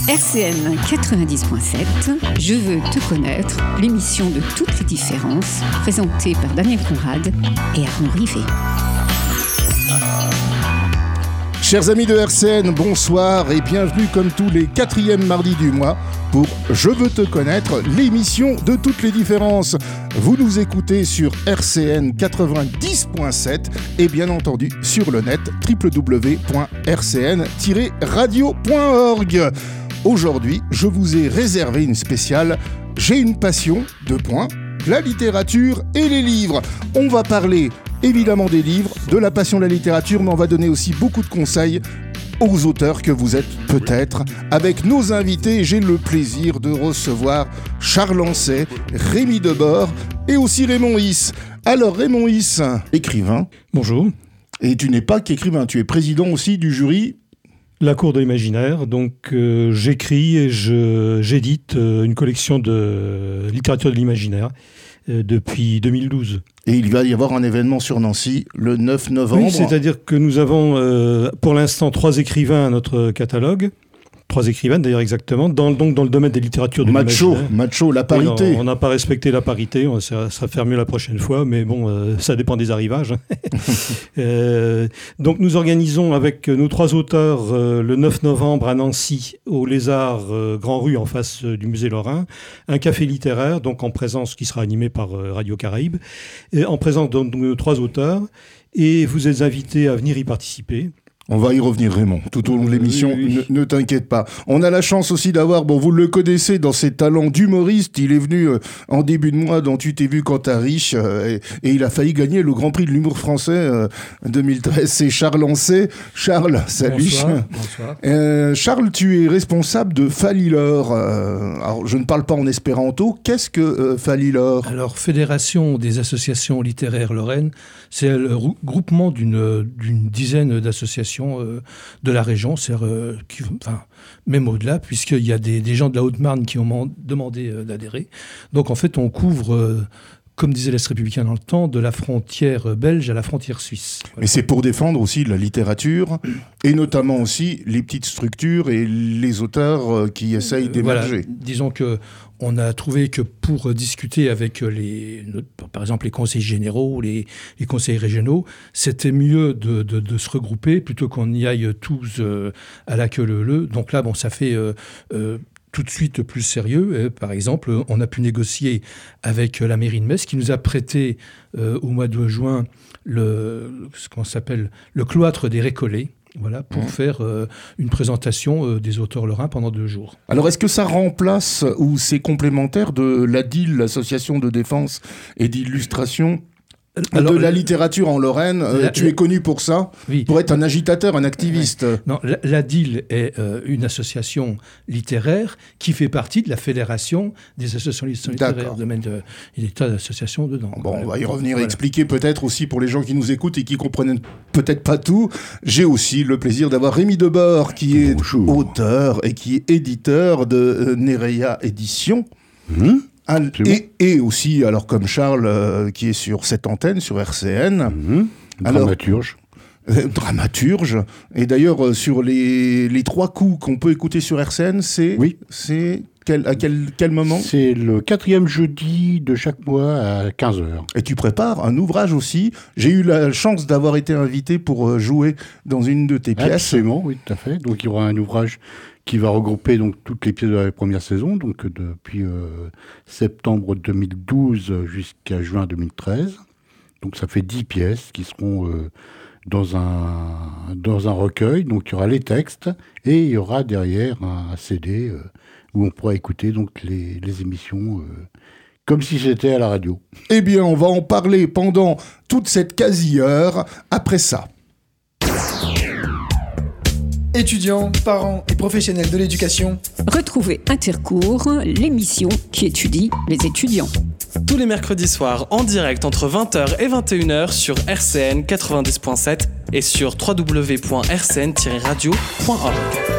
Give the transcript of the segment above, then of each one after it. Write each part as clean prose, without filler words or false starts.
RCN 90.7, Je veux te connaître, l'émission de toutes les différences, présentée par Daniel Conrad et Arnaud Rivet. Chers amis de RCN, bonsoir et bienvenue comme tous les 4e mardis du mois pour Je veux te connaître, l'émission de toutes les différences. Vous nous écoutez sur RCN 90.7 et bien entendu sur le net www.rcn-radio.org. Aujourd'hui, je vous ai réservé une spéciale « J'ai une passion, : la littérature et les livres ». On va parler évidemment des livres, de la passion de la littérature, mais on va donner aussi beaucoup de conseils aux auteurs que vous êtes peut-être. Avec nos invités, j'ai le plaisir de recevoir Charles Ancet, Rémi Debord et aussi Raymond Is. Alors Raymond Is, écrivain. Bonjour. Et tu n'es pas qu'écrivain, tu es président aussi du jury La Cour de l'Imaginaire, donc j'écris et j'édite une collection de littérature de l'imaginaire depuis 2012. Et il va y avoir un événement sur Nancy le 9 novembre. Oui, c'est-à-dire que nous avons pour l'instant 3 écrivains à notre catalogue. 3 écrivaines d'ailleurs exactement, dans le domaine des littératures de l'imaginaire. Macho, la parité. Oui, on n'a pas respecté la parité, ça va faire mieux la prochaine fois, mais bon, ça dépend des arrivages. Donc nous organisons avec nos 3 auteurs le 9 novembre à Nancy, au Lézard, Grand Rue, en face du musée Lorrain, un café littéraire, donc en présence, qui sera animé par Radio Caraïbes, et en présence de nos 3 auteurs, et vous êtes invités à venir y participer. On va y revenir, Raymond, tout au long de l'émission, oui. Ne t'inquiète pas. On a la chance aussi d'avoir, vous le connaissez dans ses talents d'humoriste, il est venu en début de mois dans Tu t'es vu quand t'as riche, et il a failli gagner le Grand Prix de l'humour français 2013, c'est Charles Ancet. Charles, salut. Bonsoir. Charles, tu es responsable de Falilor. Alors, je ne parle pas en espéranto, qu'est-ce que Falilor ? Alors, Fédération des associations littéraires Lorraine, c'est le groupement d'une dizaine d'associations de la région, même au-delà, puisqu'il y a des gens de la Haute-Marne qui ont demandé d'adhérer. Donc en fait, on couvre, comme disait l'Est républicain dans le temps, de la frontière belge à la frontière suisse. Voilà. Mais c'est pour défendre aussi la littérature, et notamment aussi les petites structures et les auteurs qui essayent d'émerger. Voilà. Disons que on a trouvé que pour discuter avec par exemple les conseils généraux, les conseils régionaux, c'était mieux de se regrouper plutôt qu'on y aille tous à la queue leu-leu. Donc là, ça fait tout de suite plus sérieux. Par exemple, on a pu négocier avec la mairie de Metz qui nous a prêté au mois de juin le cloître des Récollets. Voilà, pour faire une présentation des auteurs lorrains pendant 2 jours. Alors, est-ce que ça remplace ou c'est complémentaire de l'ADIL, l'Association de défense et d'illustration de la littérature en Lorraine? Tu es connu pour ça, oui. Pour être un agitateur, un activiste. Non, l'ADIL est une association littéraire qui fait partie de la Fédération des associations littéraires. Il y a des tas d'associations dedans. Bon, on va y revenir, expliquer peut-être aussi pour les gens qui nous écoutent et qui comprennent peut-être pas tout. J'ai aussi le plaisir d'avoir Rémi Debord qui est auteur et qui est éditeur de Nereia Éditions. Et aussi, alors comme Charles, qui est sur cette antenne, sur RCN. Dramaturge. Dramaturge. Et d'ailleurs, sur les 3 coups qu'on peut écouter sur RCN, c'est à quel moment ? C'est le 4e jeudi de chaque mois à 15h. Et tu prépares un ouvrage aussi. J'ai eu la chance d'avoir été invité pour jouer dans une de tes pièces. Absolument, oui, tout à fait. Donc il y aura un ouvrage qui va regrouper donc toutes les pièces de la première saison, donc depuis septembre 2012 jusqu'à juin 2013. Donc ça fait 10 pièces qui seront dans un recueil. Donc il y aura les textes et il y aura derrière un CD où on pourra écouter donc les émissions comme si c'était à la radio. Eh bien, on va en parler pendant toute cette quasi-heure après ça. Étudiants, parents et professionnels de l'éducation, retrouvez Intercours, l'émission qui étudie les étudiants. Tous les mercredis soirs en direct entre 20h et 21h sur RCN 90.7 et sur www.rcn-radio.org.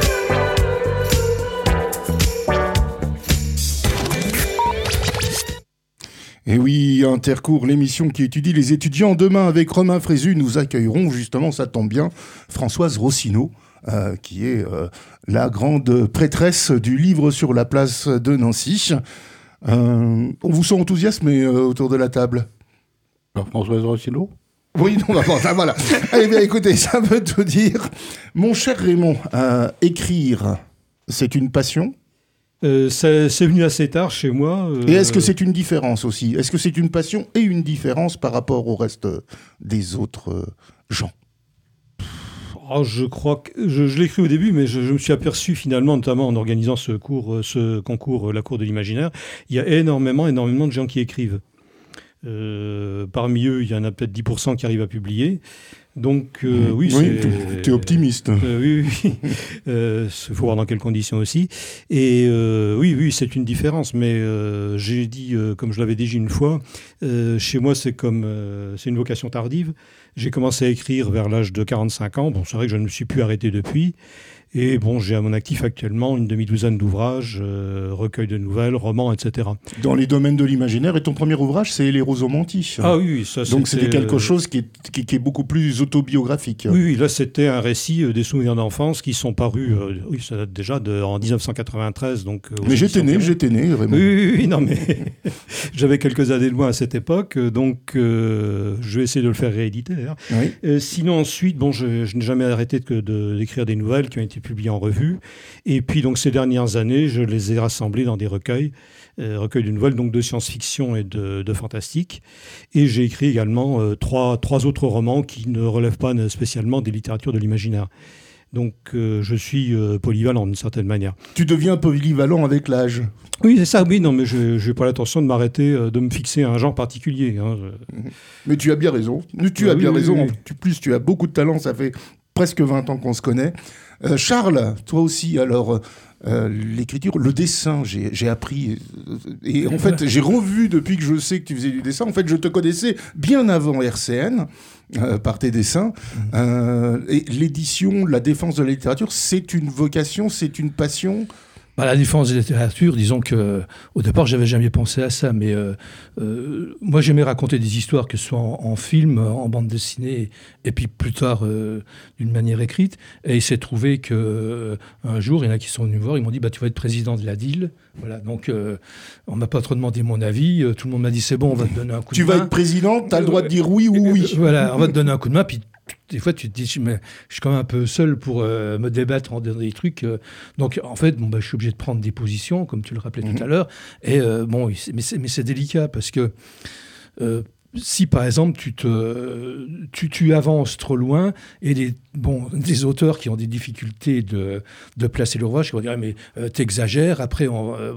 Et oui, Intercours, l'émission qui étudie les étudiants. Demain, avec Romain Frézu, nous accueillerons justement, ça tombe bien, Françoise Rossineau, qui est la grande prêtresse du livre sur la place de Nancy. On vous sent enthousiasmé autour de la table? Alors, Françoise Rossino? Oui, non, voilà. Eh bien, écoutez, ça veut tout dire. Mon cher Raymond, écrire, c'est une passion? C'est venu assez tard chez moi. Et est-ce que c'est une différence aussi? Est-ce que c'est une passion et une différence par rapport au reste des autres gens? Je crois que je l'ai cru au début, mais je me suis aperçu finalement, notamment en organisant ce concours, la cour de l'imaginaire, il y a énormément de gens qui écrivent. Parmi eux, il y en a peut-être 10% qui arrivent à publier. Donc, oui, tu es optimiste. Oui. Il faut voir dans quelles conditions aussi. Et oui, c'est une différence. Mais j'ai dit, comme je l'avais dit une fois, chez moi, c'est une vocation tardive. J'ai commencé à écrire vers l'âge de 45 ans. Bon, c'est vrai que je ne me suis plus arrêté depuis. Et bon, j'ai à mon actif actuellement une demi-douzaine d'ouvrages, recueils de nouvelles, romans, etc. Dans les domaines de l'imaginaire, et ton premier ouvrage, c'est Les Rosomantis. Ah oui, ça donc c'était quelque chose qui est beaucoup plus autobiographique. Oui, là c'était un récit des souvenirs d'enfance qui sont parus, oui, ça date déjà en 1993. Donc, mais j'étais né, Raymond. Oui, non mais j'avais quelques années de moins à cette époque, donc je vais essayer de le faire rééditer d'ailleurs. Oui. Sinon ensuite, bon, je n'ai jamais arrêté d'écrire des nouvelles qui ont été publiées en revue. Et puis donc ces dernières années, je les ai rassemblées dans des recueils de nouvelles, donc de science-fiction et de fantastique. Et j'ai écrit également trois autres romans qui ne relèvent pas spécialement des littératures de l'imaginaire. Donc je suis polyvalent d'une certaine manière. Tu deviens polyvalent avec l'âge. Oui, c'est ça, oui, non, mais je n'ai pas l'intention de m'arrêter, de me fixer à un genre particulier. Hein. Mais tu as bien raison. Tu as bien raison. Oui. Plus, tu as beaucoup de talent, ça fait presque 20 ans qu'on se connaît. Charles, toi aussi, alors, l'écriture, le dessin, j'ai appris, et en fait, j'ai revu depuis que je sais que tu faisais du dessin. En fait, je te connaissais bien avant RCN, par tes dessins. Et l'édition, la défense de la littérature, c'est une vocation, c'est une passion. La défense de la littérature, disons que au départ, j'avais jamais pensé à ça, mais moi, j'aimais raconter des histoires, que ce soit en film, en bande dessinée, et puis plus tard d'une manière écrite. Et il s'est trouvé que un jour, il y en a qui sont venus me voir, ils m'ont dit tu vas être président de la DIL. Voilà, donc on m'a pas trop demandé mon avis. Tout le monde m'a dit c'est bon, on va te donner un coup de main. Tu vas être président, tu as le droit de dire oui ou oui. Voilà, on va te donner un coup de main, puis des fois, tu te dis, mais je suis quand même un peu seul pour me débattre dans des trucs. Donc, en fait, je suis obligé de prendre des positions, comme tu le rappelais tout à l'heure. Et mais c'est délicat parce que si, par exemple, tu avances trop loin et des auteurs qui ont des difficultés de placer l'ouvrage, qui vont dire mais t'exagères, après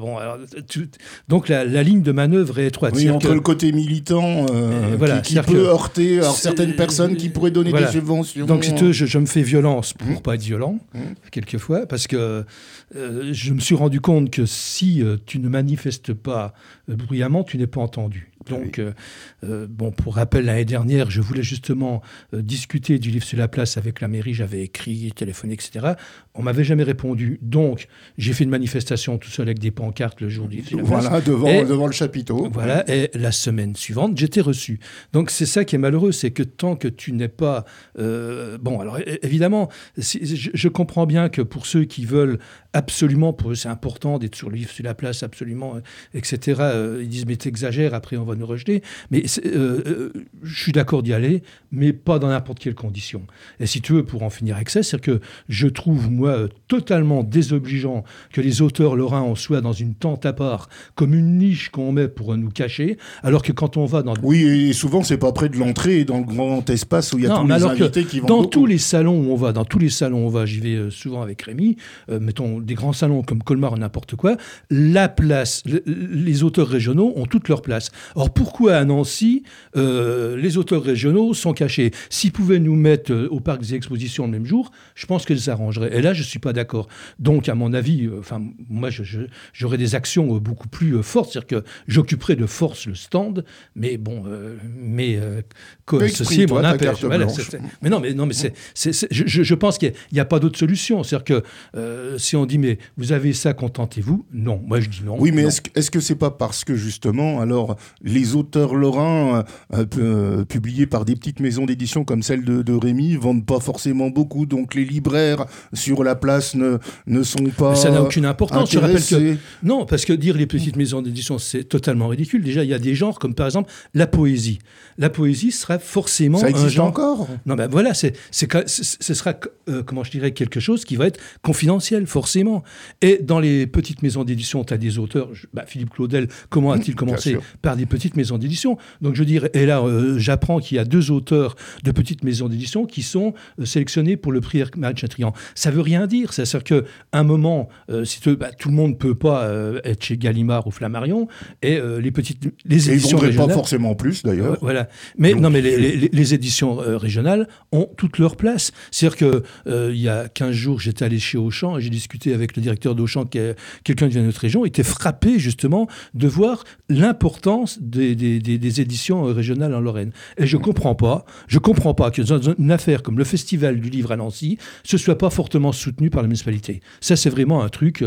donc la ligne de manœuvre est étroite. Oui, entre le côté militant qui peut heurter certaines personnes qui pourraient donner des subventions. Donc je me fais violence pour pas être violent, quelquefois, parce que je me suis rendu compte que si tu ne manifestes pas bruyamment, tu n'es pas entendu. Donc, pour rappel, l'année dernière, je voulais justement discuter du livre sur la place avec la mairie. J'avais écrit, téléphoné, etc. On m'avait jamais répondu. Donc, j'ai fait une manifestation tout seul avec des pancartes le jour du livre sur la place. Voilà, devant le chapiteau. Voilà, et la semaine suivante, j'étais reçu. Donc, c'est ça qui est malheureux, c'est que tant que tu n'es pas... alors évidemment, je comprends bien que pour ceux qui veulent absolument, pour eux c'est important d'être sur le livre sur la place, absolument, etc. Ils disent, mais t'exagères, après on va nous rejeter. Mais je suis d'accord d'y aller, mais pas dans n'importe quelle condition. Et si tu veux, pour en finir avec ça, c'est que je trouve, moi, totalement désobligeant que les auteurs lorrains en soient dans une tente à part, comme une niche qu'on met pour nous cacher, alors que quand on va dans... Oui, et souvent, c'est pas près de l'entrée, dans le grand espace où il y a tous les invités qui vont... Dans tous les salons où on va, j'y vais souvent avec Rémi, mettons des grands salons comme Colmar ou n'importe quoi, la place, les auteurs régionaux ont toute leur place. Or, pourquoi à Nancy, les auteurs régionaux sont cachés? S'ils pouvaient nous mettre au parc des expositions le même jour, je pense qu'ils s'arrangeraient. Et là, je ne suis pas d'accord. Donc, à mon avis, moi, j'aurais des actions beaucoup plus fortes. C'est-à-dire que j'occuperais de force le stand, mais bon, ceci est mon impère. Mais non, je pense qu'il n'y a pas d'autre solution. C'est-à-dire que si on dit, mais vous avez ça, contentez-vous. Non, moi je dis non. Oui, mais non. Est-ce que c'est pas parce que justement, alors, les auteurs lorrains bouquins publiés par des petites maisons d'édition comme celle de Rémi vendent pas forcément beaucoup, donc les libraires sur la place ne sont pas. Ça n'a aucune importance. Intéressés. Je rappelle que non, parce que dire les petites maisons d'édition, c'est totalement ridicule. Déjà, il y a des genres comme par exemple la poésie. La poésie sera forcément ça existe un genre. Encore. Non, ben voilà, ce sera, comment je dirais, quelque chose qui va être confidentiel, forcément. Et dans les petites maisons d'édition, tu as des auteurs. Philippe Claudel, comment a-t-il commencé? Par des petites maisons d'édition. Donc je dirais, et là, j'apprends qu'il y a 2 auteurs de petites maisons d'édition qui sont sélectionnés pour le prix Hermann-Chatrian. Ça veut rien dire. C'est-à-dire qu'à un moment, tout le monde ne peut pas être chez Gallimard ou Flammarion, et les éditions régionales. Pas forcément plus, d'ailleurs. Voilà. Mais donc, non, mais les éditions régionales ont toute leur place. C'est-à-dire que il y a 15 jours, j'étais allé chez Auchan et j'ai discuté avec le directeur d'Auchan, qui est quelqu'un qui vient de notre région, il était frappé justement de voir l'importance des éditions régionales en Lorraine. Et je comprends pas que dans une affaire comme le Festival du livre à Nancy, ce soit pas fortement soutenu par la municipalité. Ça, c'est vraiment un truc...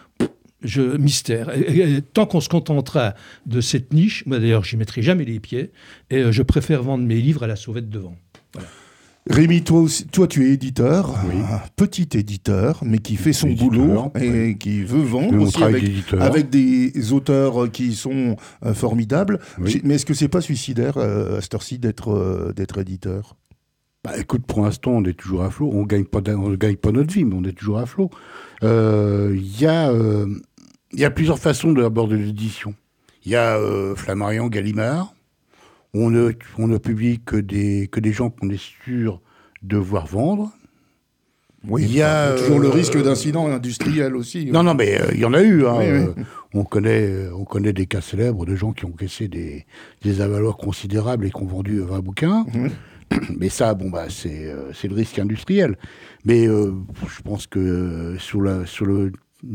mystère. Et tant qu'on se contentera de cette niche, moi d'ailleurs, j'y mettrai jamais les pieds, et je préfère vendre mes livres à la sauvette devant. Voilà. Rémi, toi, tu es éditeur, oui. Un petit éditeur, mais qui fait son boulot et qui veut vendre aussi avec des auteurs qui sont formidables. Oui. Mais est-ce que c'est pas suicidaire à cette heure-ci d'être éditeur? Écoute, pour l'instant, on est toujours à flot. On ne gagne pas notre vie, mais on est toujours à flot. Il y a plusieurs façons d'aborder l'édition. Il y a Flammarion, Gallimard. On ne publie que des gens qu'on est sûr de voir vendre. Oui, il y a toujours le risque d'incident industriel aussi. Non, mais il y en a eu. Hein. Oui. On connaît des cas célèbres de gens qui ont caissé des avaloirs considérables et qui ont vendu 20 bouquins. Mmh. Mais ça, c'est le risque industriel. Mais je pense que sur le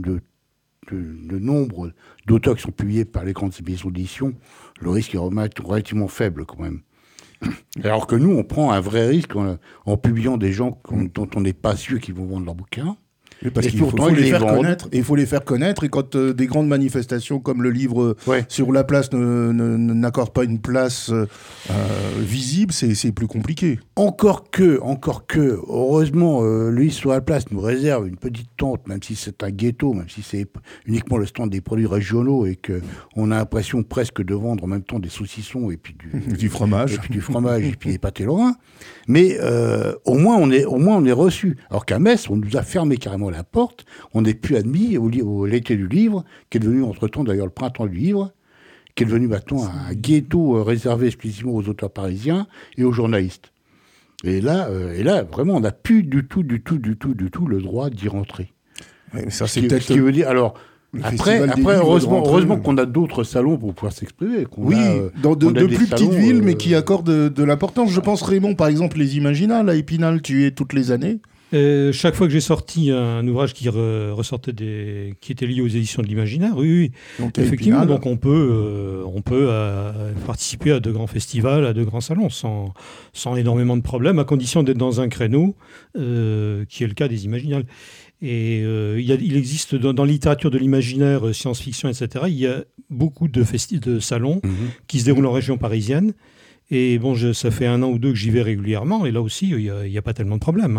nombre d'auteurs qui sont publiés par les grandes maisons d'édition, le risque est relativement faible quand même. Alors que nous, on prend un vrai risque en publiant des gens dont on n'est pas sûr qu'ils vont vendre leurs bouquins. Parce qu'il faut les faire connaître. Et il faut les faire connaître. Et quand des grandes manifestations comme le livre sur la place n'accordent pas une place visible, c'est plus compliqué. Encore que, heureusement, le livre sur la place nous réserve une petite tente, même si c'est un ghetto, même si c'est uniquement le stand des produits régionaux et qu'on a l'impression presque de vendre en même temps des saucissons et puis du fromage. Et puis du fromage et puis des pâtés lorrains. Mais au moins on est reçu. Alors qu'à Metz, on nous a fermé carrément la porte. On n'est plus admis au l'été du livre, qui est devenu entre-temps d'ailleurs le printemps du livre, qui est devenu maintenant un ghetto réservé exclusivement aux auteurs parisiens et aux journalistes. Et là, vraiment, on n'a plus du tout le droit d'y rentrer. Ouais, ça, ce qui veut dire, alors, après heureusement qu'on a d'autres salons pour pouvoir s'exprimer. Dans de plus petites villes, mais qui accordent de l'importance. Je pense, Raymond, par exemple, les Imaginales, à Épinal, tu y es toutes les années. Chaque fois que j'ai sorti un ouvrage qui ressortait qui était lié aux éditions de l'Imaginaire, oui. Donc, effectivement, donc on peut participer à de grands festivals, à de grands salons, sans énormément de problèmes, à condition d'être dans un créneau, qui est le cas des Imaginales. Et il existe dans la littérature de l'imaginaire, science-fiction, etc., il y a beaucoup de salons qui se déroulent en région parisienne. Et bon, ça fait 1 an ou 2 que j'y vais régulièrement, et là aussi, il n'y a pas tellement de problèmes.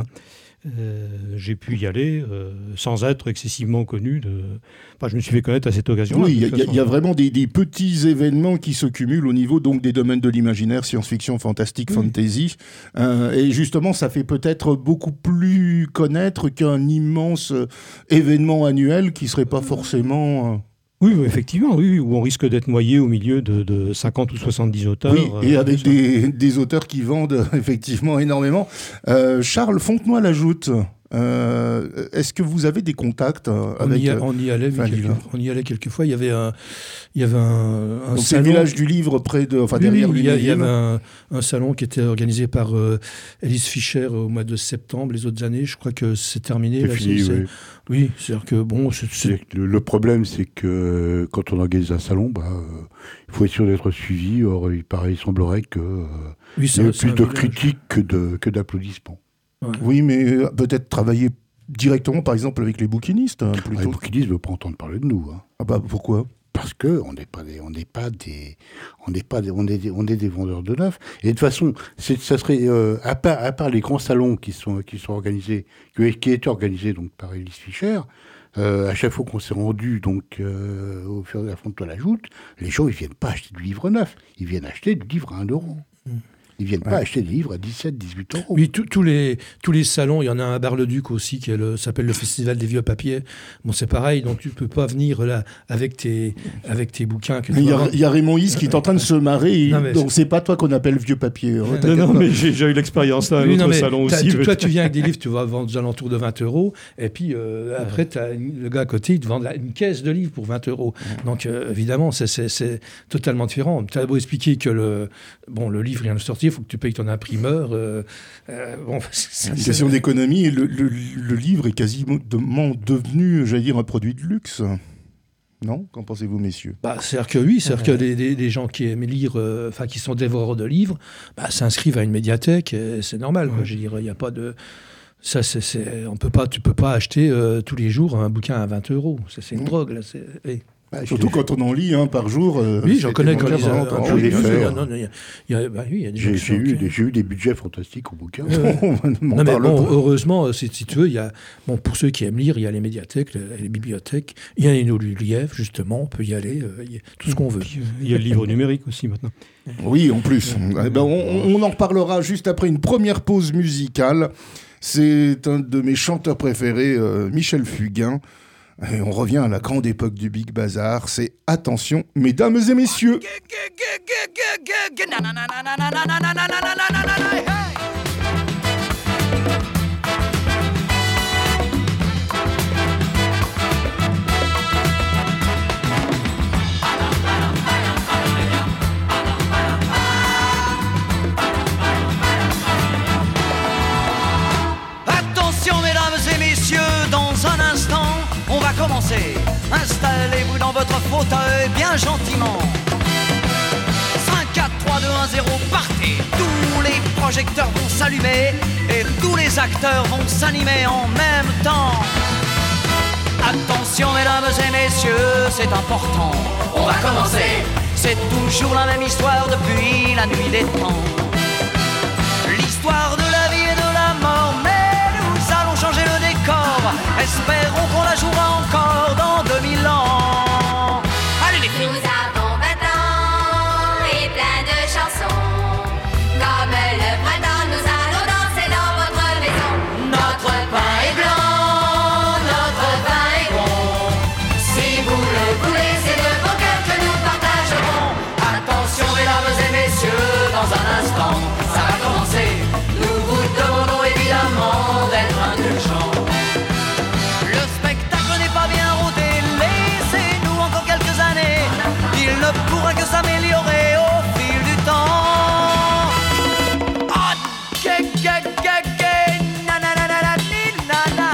J'ai pu y aller sans être excessivement connu. Je me suis fait connaître à cette occasion. Oui, il y a vraiment des petits événements qui se cumulent au niveau donc des domaines de l'imaginaire, science-fiction, fantastique, fantasy. Et justement, ça fait peut-être beaucoup plus connaître qu'un immense événement annuel qui ne serait pas forcément... Oui, effectivement, oui, où on risque d'être noyé au milieu de 50 ou 70 auteurs. Oui, et avec des auteurs qui vendent effectivement énormément. Charles Fontenoy-Lajoute, est-ce que vous avez des contacts avec... On y allait quelques fois. Il y avait un donc salon... c'est le village du livre près de... derrière il y avait un salon qui était organisé par Elise Fischer au mois de septembre. Les autres années, je crois que c'est terminé. C'est fini, oui. Oui, c'est-à-dire que bon... Le problème, c'est que quand on organise un salon, il faut être sûr d'être suivi. Or, il semblerait qu'il y ait plus de critiques que d'applaudissements. Ouais. Oui, mais peut-être travailler directement, par exemple, avec les bouquinistes. Les bouquinistes ne veulent pas entendre parler de nous. Hein. Ah pourquoi ? parce que on est des vendeurs de neuf. Et de toute façon, ça serait à part les grands salons qui sont organisés, qui étaient organisés donc par Ellis Fischer. À chaque fois qu'on s'est rendu donc au Fer de la Fontaine à la Joute, les gens ils viennent pas acheter du livre neuf, ils viennent acheter du livre à 1 euro. Ils viennent pas acheter des livres à 17, 18 euros. Oui, tous les salons, il y en a un à Bar-le-Duc aussi, qui s'appelle le Festival des Vieux Papiers. Bon, c'est pareil, donc tu peux pas venir là avec tes bouquins. Il y a Raymond Is qui est en train de se marrer, donc c'est pas toi qu'on appelle vieux papier. Non, mais j'ai déjà eu l'expérience là, à un autre salon aussi. Toi, tu viens avec des livres, tu vas vendre aux alentours de 20 euros, et puis après, tu as le gars à côté, il te vend une caisse de livres pour 20 euros. Donc, évidemment, c'est totalement différent. Tu as beau expliquer que le livre vient de sortir, il faut que tu payes ton imprimeur. C'est une question d'économie. Le livre est quasiment devenu, j'allais dire, un produit de luxe. Non ? Qu'en pensez-vous, messieurs ? C'est-à-dire que oui, c'est-à-dire que des gens qui aiment lire, qui sont dévoreurs de livres, s'inscrivent à une médiathèque, et c'est normal. Quoi. Je veux dire, il n'y a pas de... Ça, tu peux pas acheter tous les jours un bouquin à 20 euros. C'est une drogue, là. Surtout quand on en lit par jour. Oui, j'en connais quand j'ai eu des budgets fantastiques au bouquin. Heureusement, si tu veux, pour ceux qui aiment lire, il y a les médiathèques, les bibliothèques, il y a les Nolièvres, justement, on peut y aller, tout ce qu'on veut. Il y a le livre numérique aussi maintenant. Oui, en plus. On en reparlera juste après une première pause musicale. C'est un de mes chanteurs préférés, Michel Fugain. Et on revient à la grande époque du Big Bazar, c'est Attention, mesdames et messieurs. Attention, mesdames et messieurs, dans un instant, on va commencer. Installez-vous dans votre fauteuil bien gentiment. 5, 4, 3, 2, 1, 0, partez. Tous les projecteurs vont s'allumer et tous les acteurs vont s'animer en même temps. Attention mesdames et messieurs, c'est important. On va commencer. C'est toujours la même histoire depuis la nuit des temps. L'histoire de la vie et de la mort, mais nous allons changer le décor. Espérons qu'on la jouera encore dans 2000 ans. Allez les filles. Nous avons 20 ans et plein de chansons. Comme le printemps, nous allons danser dans votre maison. Notre pain est blanc, notre vin est bon. Si vous le voulez, c'est de vos cœurs que nous partagerons. Attention mesdames et messieurs, dans un instant, ça va commencer. Nous vous demandons évidemment d'être indulgents. Le spectacle n'est pas bien rodé, laissez-nous encore quelques années. Il ne pourra que s'améliorer au fil du temps. Ah, na na na na na ni na na.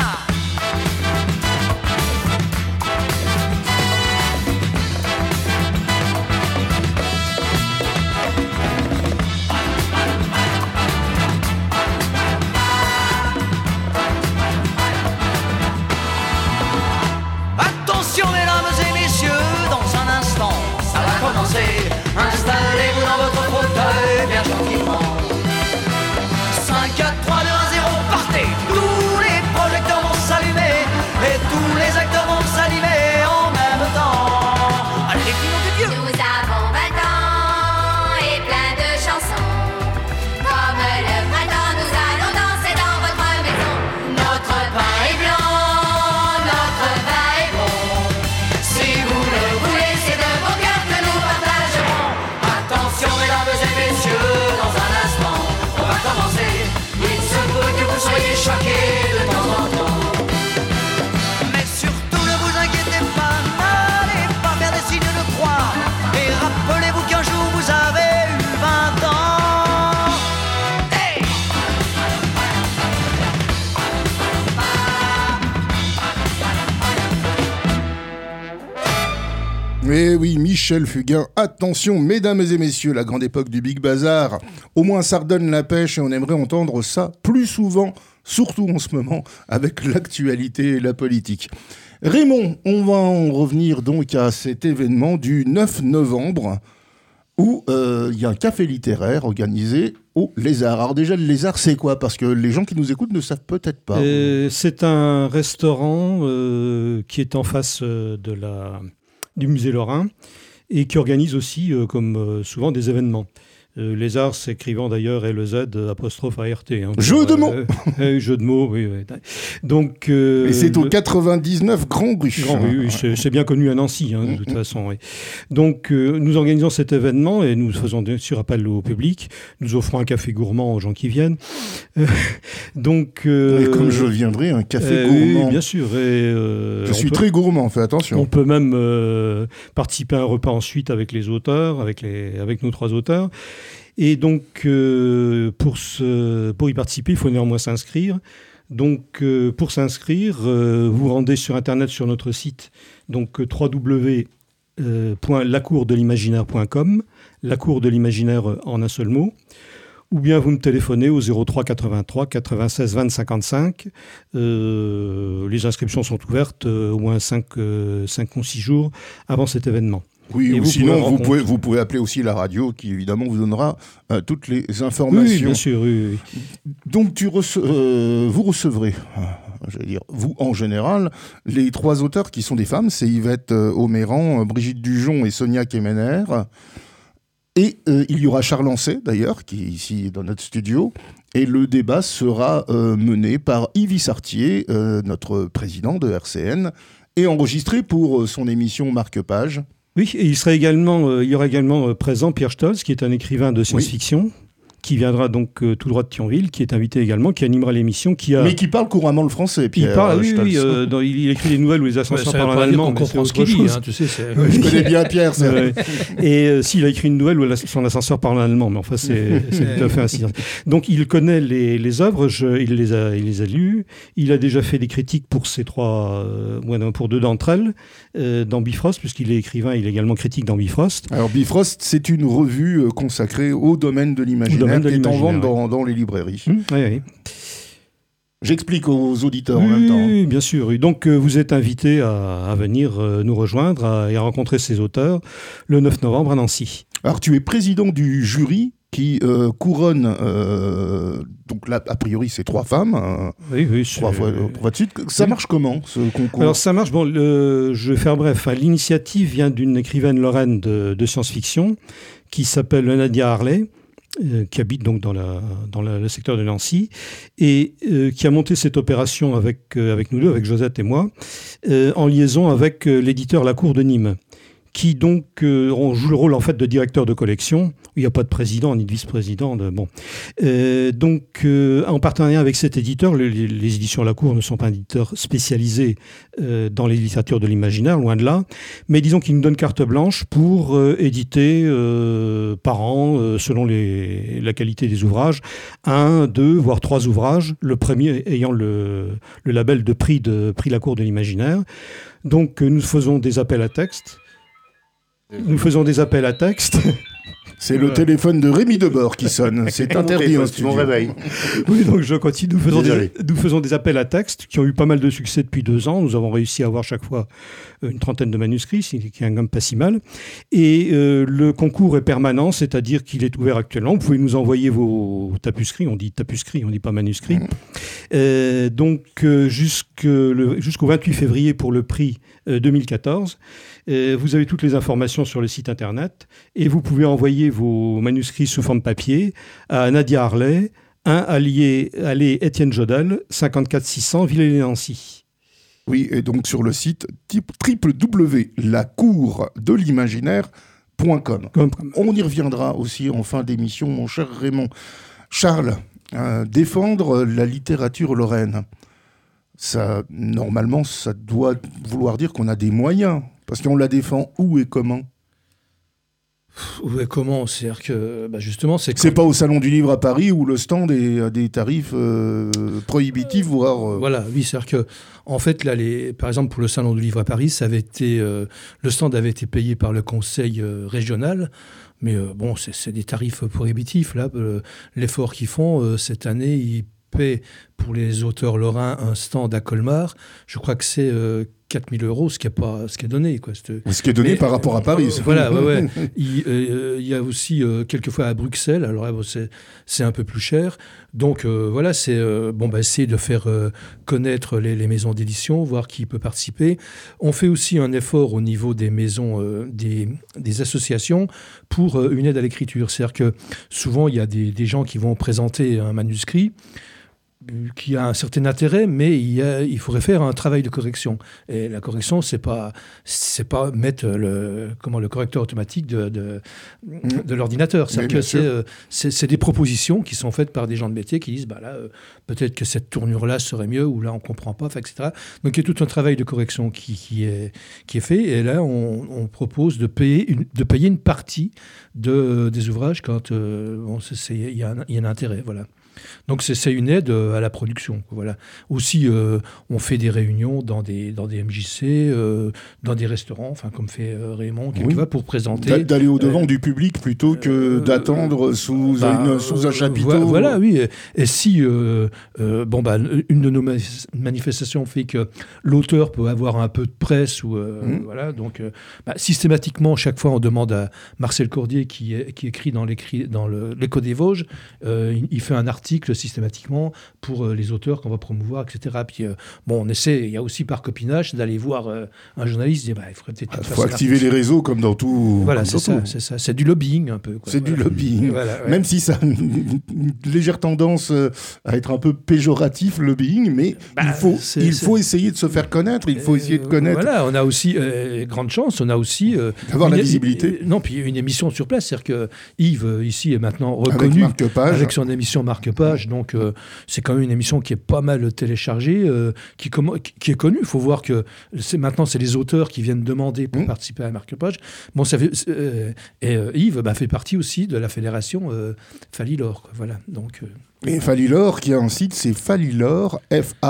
Attention mesdames et messieurs, dans un instant, ça va commencer. Installez-vous dans votre fauteuil bien gentiment. 5, 4, 3, 2, 1, 0, partez. Tous les projecteurs vont s'allumer et tous les acteurs vont s'animer en même temps. Allez les filles, nom de Dieu. Nous avons 20 ans et plein de chansons. Comme le printemps, nous allons danser dans votre maison. Notre pain est blanc, notre vin est bon. Si vous le voulez, c'est de vos cœurs que nous partagerons. Attention mesdames et messieurs, dans un instant, on va commencer. Il se peut que vous soyez choqués de temps en temps. Mais surtout ne vous inquiétez pas, n'allez pas faire des signes de croix. Et rappelez-vous qu'un jour vous avez eu 20 ans. Hey! Eh oui, Michel Fugain, attention, mesdames et messieurs, la grande époque du Big Bazar. Au moins, ça redonne la pêche et on aimerait entendre ça plus souvent surtout en ce moment avec l'actualité et la politique. Raymond, on va en revenir donc à cet événement du 9 novembre où il y a un café littéraire organisé au Lézard. Alors déjà, le Lézard, c'est quoi? Parce que les gens qui nous écoutent ne savent peut-être pas. C'est un restaurant qui est en face du musée Lorrain et qui organise aussi, comme souvent, des événements. Lézard s'écrivant d'ailleurs LZ apostrophe ART. Hein, jeu de mots. Jeu de mots, oui. Donc, et c'est au 99 Grand Rue. Grand Rue, oui, c'est bien connu à Nancy, hein, de toute façon. Oui. Donc, nous organisons cet événement et nous faisons bien sûr appel au public. Nous offrons un café gourmand aux gens qui viennent. Donc, et comme je viendrai, un café gourmand. Oui, bien sûr. Et, je suis très gourmand, fais attention. On peut même participer à un repas ensuite avec les auteurs, avec nos 3 auteurs. Et donc, pour y participer, il faut néanmoins s'inscrire. Donc, pour s'inscrire, vous rendez sur Internet, sur notre site, donc www.lacourdelimaginaire.com, la cour de l'imaginaire en un seul mot, ou bien vous me téléphonez au 03 83 96 20 55. Les inscriptions sont ouvertes au moins 5 ou 6 jours avant cet événement. Oui, ou sinon, vous pouvez appeler aussi la radio qui, évidemment, vous donnera toutes les informations. Oui, bien sûr, oui. Donc, vous recevrez, vous en général, les 3 auteurs qui sont des femmes, c'est Yvette Oméran, Brigitte Dujon et Sonia Kemener. Et il y aura Charles Ancet, d'ailleurs, qui est ici dans notre studio. Et le débat sera mené par Yves Sartier, notre président de RCN, et enregistré pour son émission Marque-Page. Oui, et il y aura également présent Pierre Stolz, qui est un écrivain de science-fiction, qui viendra donc tout droit de Thionville, qui est invité également, qui animera l'émission. Mais qui parle couramment le français, Pierre. Il écrit des nouvelles où les ascenseurs parlent en allemand. On comprend ce qu'il dit, hein, tu sais. Je connais bien Pierre, ça. Et s'il a écrit une nouvelle où son ascenseur parle en allemand, mais enfin, c'est tout à fait ainsi. Donc, il connaît les œuvres, il les a lues. Il a déjà fait des critiques pour pour 2 d'entre elles, dans Bifrost, puisqu'il est écrivain, il est également critique dans Bifrost. Alors, Bifrost, c'est une revue consacrée au domaine de l'imaginaire. Qui est en vente dans les librairies. Oui. J'explique aux auditeurs en même temps. Oui, bien sûr. Oui. Donc, vous êtes invité à venir nous rejoindre et à rencontrer ces auteurs le 9 novembre à Nancy. Alors, tu es président du jury qui couronne, donc là, a priori, c'est 3 femmes. Oui, 3 fois de suite. Ça marche comment, ce concours? Alors, ça marche, je vais faire bref. L'initiative vient d'une écrivaine lorraine de science-fiction qui s'appelle Nadia Harley, qui habite donc dans le secteur de Nancy, et qui a monté cette opération avec nous deux, avec Josette et moi, en liaison avec l'éditeur La Cour de Nîmes, qui donc joue le rôle en fait de directeur de collection. Il n'y a pas de président ni de vice-président. En partenariat avec cet éditeur, les éditions La Cour ne sont pas un éditeur spécialisé dans les littératures de l'imaginaire, loin de là, mais disons qu'ils nous donnent carte blanche pour éditer par an, selon la qualité des ouvrages, 1, 2, voire 3 ouvrages, le premier ayant le label de prix La Cour de l'imaginaire. Donc nous faisons des appels à texte. C'est le téléphone de Rémi Debord qui sonne. C'est interdit en studio. Mon réveil. Oui, donc je continue. Nous faisons des appels à texte qui ont eu pas mal de succès depuis 2 ans. Nous avons réussi à avoir chaque fois une 30aine de manuscrits, ce qui est quand même pas si mal. Et le concours est permanent, c'est-à-dire qu'il est ouvert actuellement. Vous pouvez nous envoyer vos tapuscrits. On dit tapuscrits, on dit pas manuscrits. Jusqu'au 28 février pour le prix 2014. Vous avez toutes les informations sur le site internet et vous pouvez envoyer vos manuscrits sous forme papier à Nadia Harley, 1 allée Étienne Jodel, 54 600 Villers-lès-Nancy. Oui, et donc sur le site www.lacourdelimaginaire.com. On y reviendra aussi en fin d'émission, mon cher Raymond. Charles, défendre la littérature lorraine, normalement, ça doit vouloir dire qu'on a des moyens. Parce qu'on la défend où et comment? Où et comment? C'est-à-dire que, justement, c'est pas au Salon du Livre à Paris où le stand est à des tarifs prohibitifs, voire... Voilà, oui, c'est-à-dire que, en fait, là, par exemple, pour le Salon du Livre à Paris, le stand avait été payé par le conseil régional, mais c'est des tarifs prohibitifs. Là, l'effort qu'ils font, cette année, paie pour les auteurs lorrains un stand à Colmar, je crois que c'est 4 000 €, ce qui est donné. Quoi. Ce qui est donné par rapport à Paris. Voilà, ouais. Il y a aussi quelquefois à Bruxelles, alors là, c'est un peu plus cher. Donc voilà, c'est essayer de faire connaître les maisons d'édition, voir qui peut participer. On fait aussi un effort au niveau des maisons, des associations pour une aide à l'écriture. C'est-à-dire que souvent, il y a des gens qui vont présenter un manuscrit qui a un certain intérêt, mais il faudrait faire un travail de correction. Et la correction, c'est pas mettre le correcteur automatique de l'ordinateur. C'est des propositions qui sont faites par des gens de métier qui disent peut-être que cette tournure-là serait mieux, ou là on comprend pas, etc. Donc il y a tout un travail de correction qui est fait, et là on propose de payer une partie des ouvrages quand il y a un intérêt, voilà. Donc c'est une aide à la production. Voilà. Aussi, on fait des réunions dans des MJC, dans des restaurants, enfin comme fait Raymond, quelquefois, pour présenter. D'aller au-devant du public plutôt que d'attendre sous un chapiteau. Voilà, oui. Et si une de nos manifestations fait que l'auteur peut avoir un peu de presse, voilà, donc systématiquement, chaque fois, on demande à Marcel Cordier, qui écrit dans l'Écho des Vosges, il fait un article systématiquement pour les auteurs qu'on va promouvoir, etc. Puis on essaie, il y a aussi par copinage, d'aller voir un journaliste, dire il faudrait peut-être... Il faut activer les réseaux comme dans tout. Voilà, c'est ça. C'est du lobbying un peu. C'est du lobbying. Voilà, ouais. Même si ça a une légère tendance à être un peu péjoratif, le lobbying, mais il faut essayer de se faire connaître, il faut essayer de connaître. Voilà, on a aussi, grande chance, on a aussi... d'avoir la visibilité. Puis une émission sur place, c'est-à-dire que Yves, ici, est maintenant reconnu avec son émission Marque-Page, donc c'est quand même une émission qui est pas mal téléchargée, qui est connue. Il faut voir que maintenant, c'est les auteurs qui viennent demander pour participer à Marque-Page. Bon, et Yves fait partie aussi de la fédération Falilor. Voilà, donc... Et Falilor, qui a un site, c'est Falilor,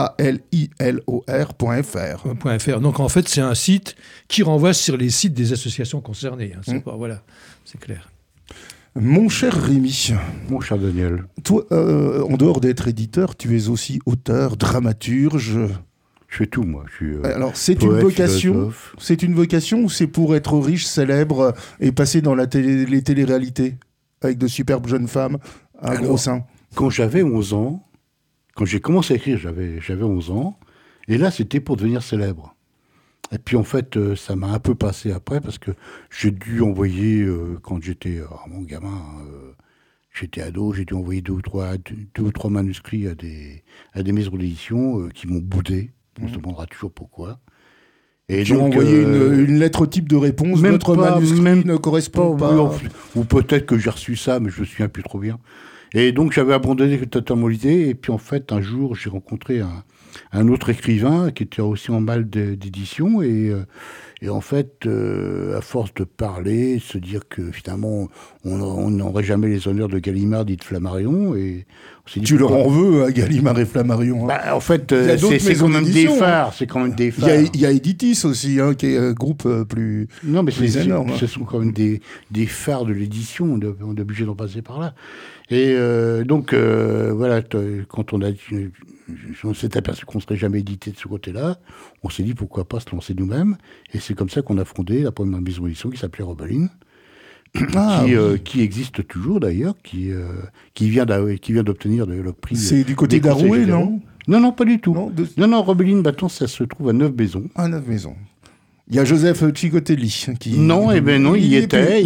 FALILOR.fr. Donc en fait, c'est un site qui renvoie sur les sites des associations concernées. Voilà, c'est clair. Mon cher Rémi. Mon cher Daniel. Toi, en dehors d'être éditeur, tu es aussi auteur, dramaturge. Je fais tout, moi. Alors, c'est une vocation. Philosophe. C'est une vocation ou c'est pour être riche, célèbre et passer dans les téléréalités avec de superbes jeunes femmes à gros seins? Quand j'avais 11 ans, quand j'ai commencé à écrire, j'avais 11 ans, et là, c'était pour devenir célèbre. Et puis, en fait, ça m'a un peu passé après, parce que j'ai dû envoyer, quand j'étais mon gamin, j'étais ado, j'ai dû envoyer deux ou trois manuscrits à des maisons d'édition qui m'ont boudé. On se demandera toujours pourquoi. Et tu as envoyé une lettre type de réponse, notre manuscrit ne correspond pas. Ou peut-être que j'ai reçu ça, mais je me souviens plus trop bien. Et donc, j'avais abandonné totalement l'idée. Et puis, en fait, un jour, j'ai rencontré un autre écrivain qui était aussi en mal d'édition. Et en fait, à force de parler, de se dire que finalement, on n'aurait jamais les honneurs de Gallimard et de Flammarion. Et on s'est dit, tu leur en veux à Gallimard et Flammarion. En fait, c'est quand même des phares. C'est quand même des phares. Il y a Editis aussi, qui est un groupe plus énorme. Ce sont quand même des phares de l'édition. On est obligé d'en passer par là. Et donc, voilà, quand on s'est aperçu qu'on ne serait jamais édité de ce côté-là, on s'est dit pourquoi pas se lancer nous-mêmes. Et c'est comme ça qu'on a fondé la première maison d'édition qui s'appelait Robeline, qui existe toujours d'ailleurs, qui vient d'obtenir le prix. C'est du côté d'Arouet, non ? Non, pas du tout. Non, Robeline, maintenant, ça se trouve à 9 maisons. À 9 maisons. Il y a Joseph Cicotelli qui... Non, il y était.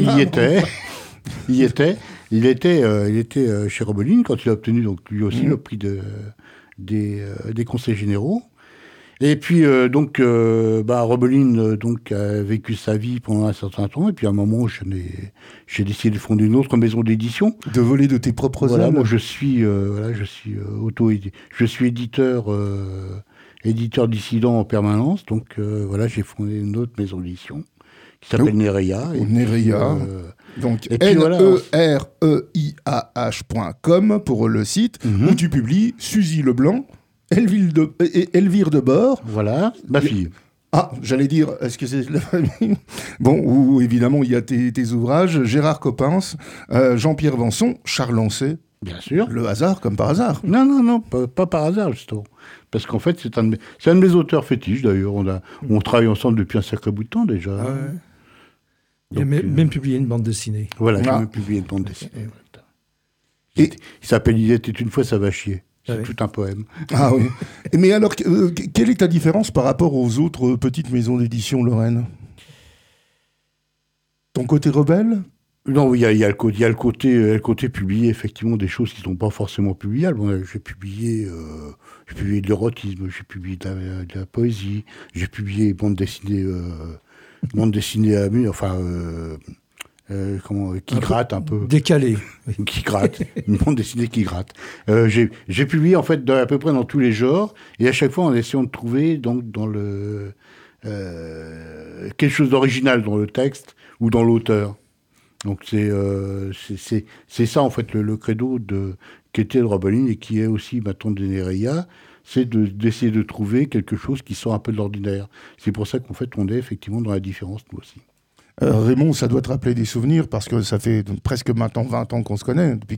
Il était chez Robeline quand il a obtenu donc lui aussi le prix des conseils généraux. Et puis Robeline a vécu sa vie pendant un certain temps. Et puis à un moment, j'ai décidé de fonder une autre maison d'édition. De voler de tes propres ailes. Moi je suis éditeur dissident en permanence. Donc j'ai fondé une autre maison d'édition qui s'appelle Nereia. Nereia. Donc nereiah.com pour le site où tu publies Suzy Leblanc, Elvire de Bord. Voilà, ma fille. Ah, j'allais dire, est-ce que c'est la famille ? Bon, où évidemment il y a tes ouvrages, Gérard Coppens, Jean-Pierre Vanson, Charles Lancet, Bien sûr. Le hasard, comme par hasard. Non, pas par hasard, justement. Parce qu'en fait, c'est un de mes auteurs fétiches, d'ailleurs. On travaille ensemble depuis un sacré bout de temps, déjà. Ah ouais. Donc, il a même publié une bande dessinée. Voilà, j'ai même publié une bande dessinée. Il s'appelle « Il était une fois, ça va chier ». C'est tout un poème. Ah oui. Mais alors, quelle est ta différence par rapport aux autres petites maisons d'édition, Lorraine ? Ton côté rebelle ? Non, il y a le côté publié, effectivement, des choses qui ne sont pas forcément publiables. J'ai publié de l'érotisme, j'ai publié de la poésie, j'ai publié bande dessinée à qui gratte un peu. Décalé. Qui gratte. Une bande dessinée qui gratte. J'ai publié, en fait, à peu près dans tous les genres, et à chaque fois en essayant de trouver, donc, dans quelque chose d'original dans le texte ou dans l'auteur. Donc, c'est ça, en fait, le credo qu'était le Rabaline et qui est aussi maintenant de Nereia, c'est d'essayer de trouver quelque chose qui sort un peu de l'ordinaire. C'est pour ça qu'en fait, on est effectivement dans la différence, nous aussi. Raymond, ça doit te rappeler des souvenirs parce que ça fait presque maintenant 20 ans qu'on se connaît, depuis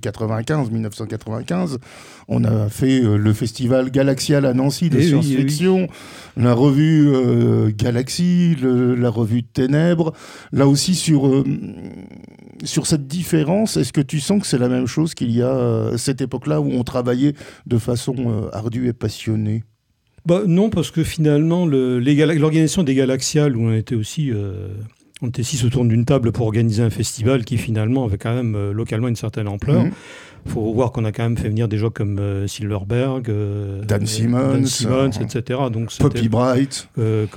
1995. On a fait le festival Galaxial à Nancy de science-fiction, la revue Galaxy, la revue Ténèbres. Là aussi, sur cette différence, est-ce que tu sens que c'est la même chose qu'il y a cette époque-là où on travaillait de façon ardue et passionnée ? Non, parce que finalement, l'organisation des Galaxiales, où on était aussi... On était 6 autour d'une table pour organiser un festival qui finalement avait quand même localement une certaine ampleur. Il faut voir qu'on a quand même fait venir des gens comme Silverberg, Dan Simmons, etc. Donc, Poppy Bright.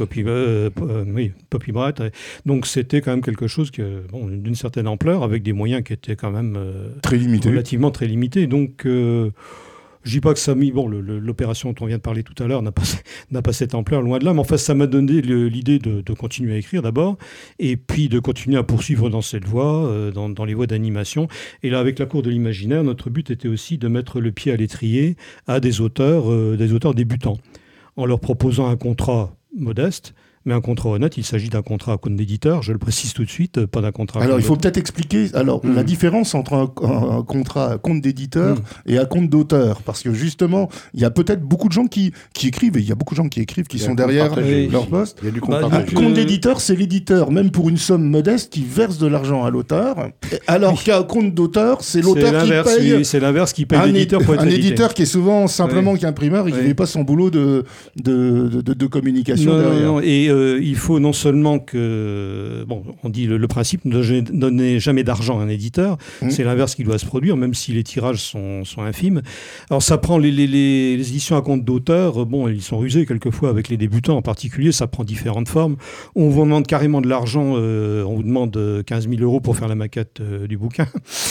Poppy Bright. Donc c'était quand même quelque chose d'une certaine ampleur, avec des moyens qui étaient quand même relativement très limités. Donc... je dis pas que ça a mis... l'opération dont on vient de parler tout à l'heure n'a pas cette ampleur, loin de là, mais enfin, ça m'a donné l'idée de continuer à écrire d'abord, et puis de continuer à poursuivre dans cette voie, dans les voies d'animation. Et là, avec la Cour de l'Imaginaire, notre but était aussi de mettre le pied à l'étrier à des auteurs débutants, en leur proposant un contrat modeste, mais un contrat honnête. Il s'agit d'un contrat à compte d'éditeur, je le précise tout de suite, pas d'un contrat... Alors, il faut peut-être expliquer la différence entre un contrat à compte d'éditeur et à compte d'auteur, parce que justement, il y a peut-être beaucoup de gens qui écrivent, et il y a beaucoup de gens qui écrivent, qui sont derrière leur poste. Il y a du compte un compte d'éditeur, c'est l'éditeur, même pour une somme modeste, qui verse de l'argent à l'auteur, alors qu'un compte d'auteur, c'est l'auteur qui paye... Oui, c'est l'inverse, qui paye l'éditeur pour être un édité. éditeur qui est souvent simplement qu'imprimeur et qui ne fait pas son boulot de communication derrière. Non, et il faut non seulement que... on dit le principe, ne donner jamais d'argent à un éditeur, c'est l'inverse qui doit se produire, même si les tirages sont infimes. Alors ça prend les éditions à compte d'auteur, ils sont rusés quelquefois avec les débutants en particulier, ça prend différentes formes. On vous demande carrément de l'argent, on vous demande 15 000 € pour faire la maquette du bouquin,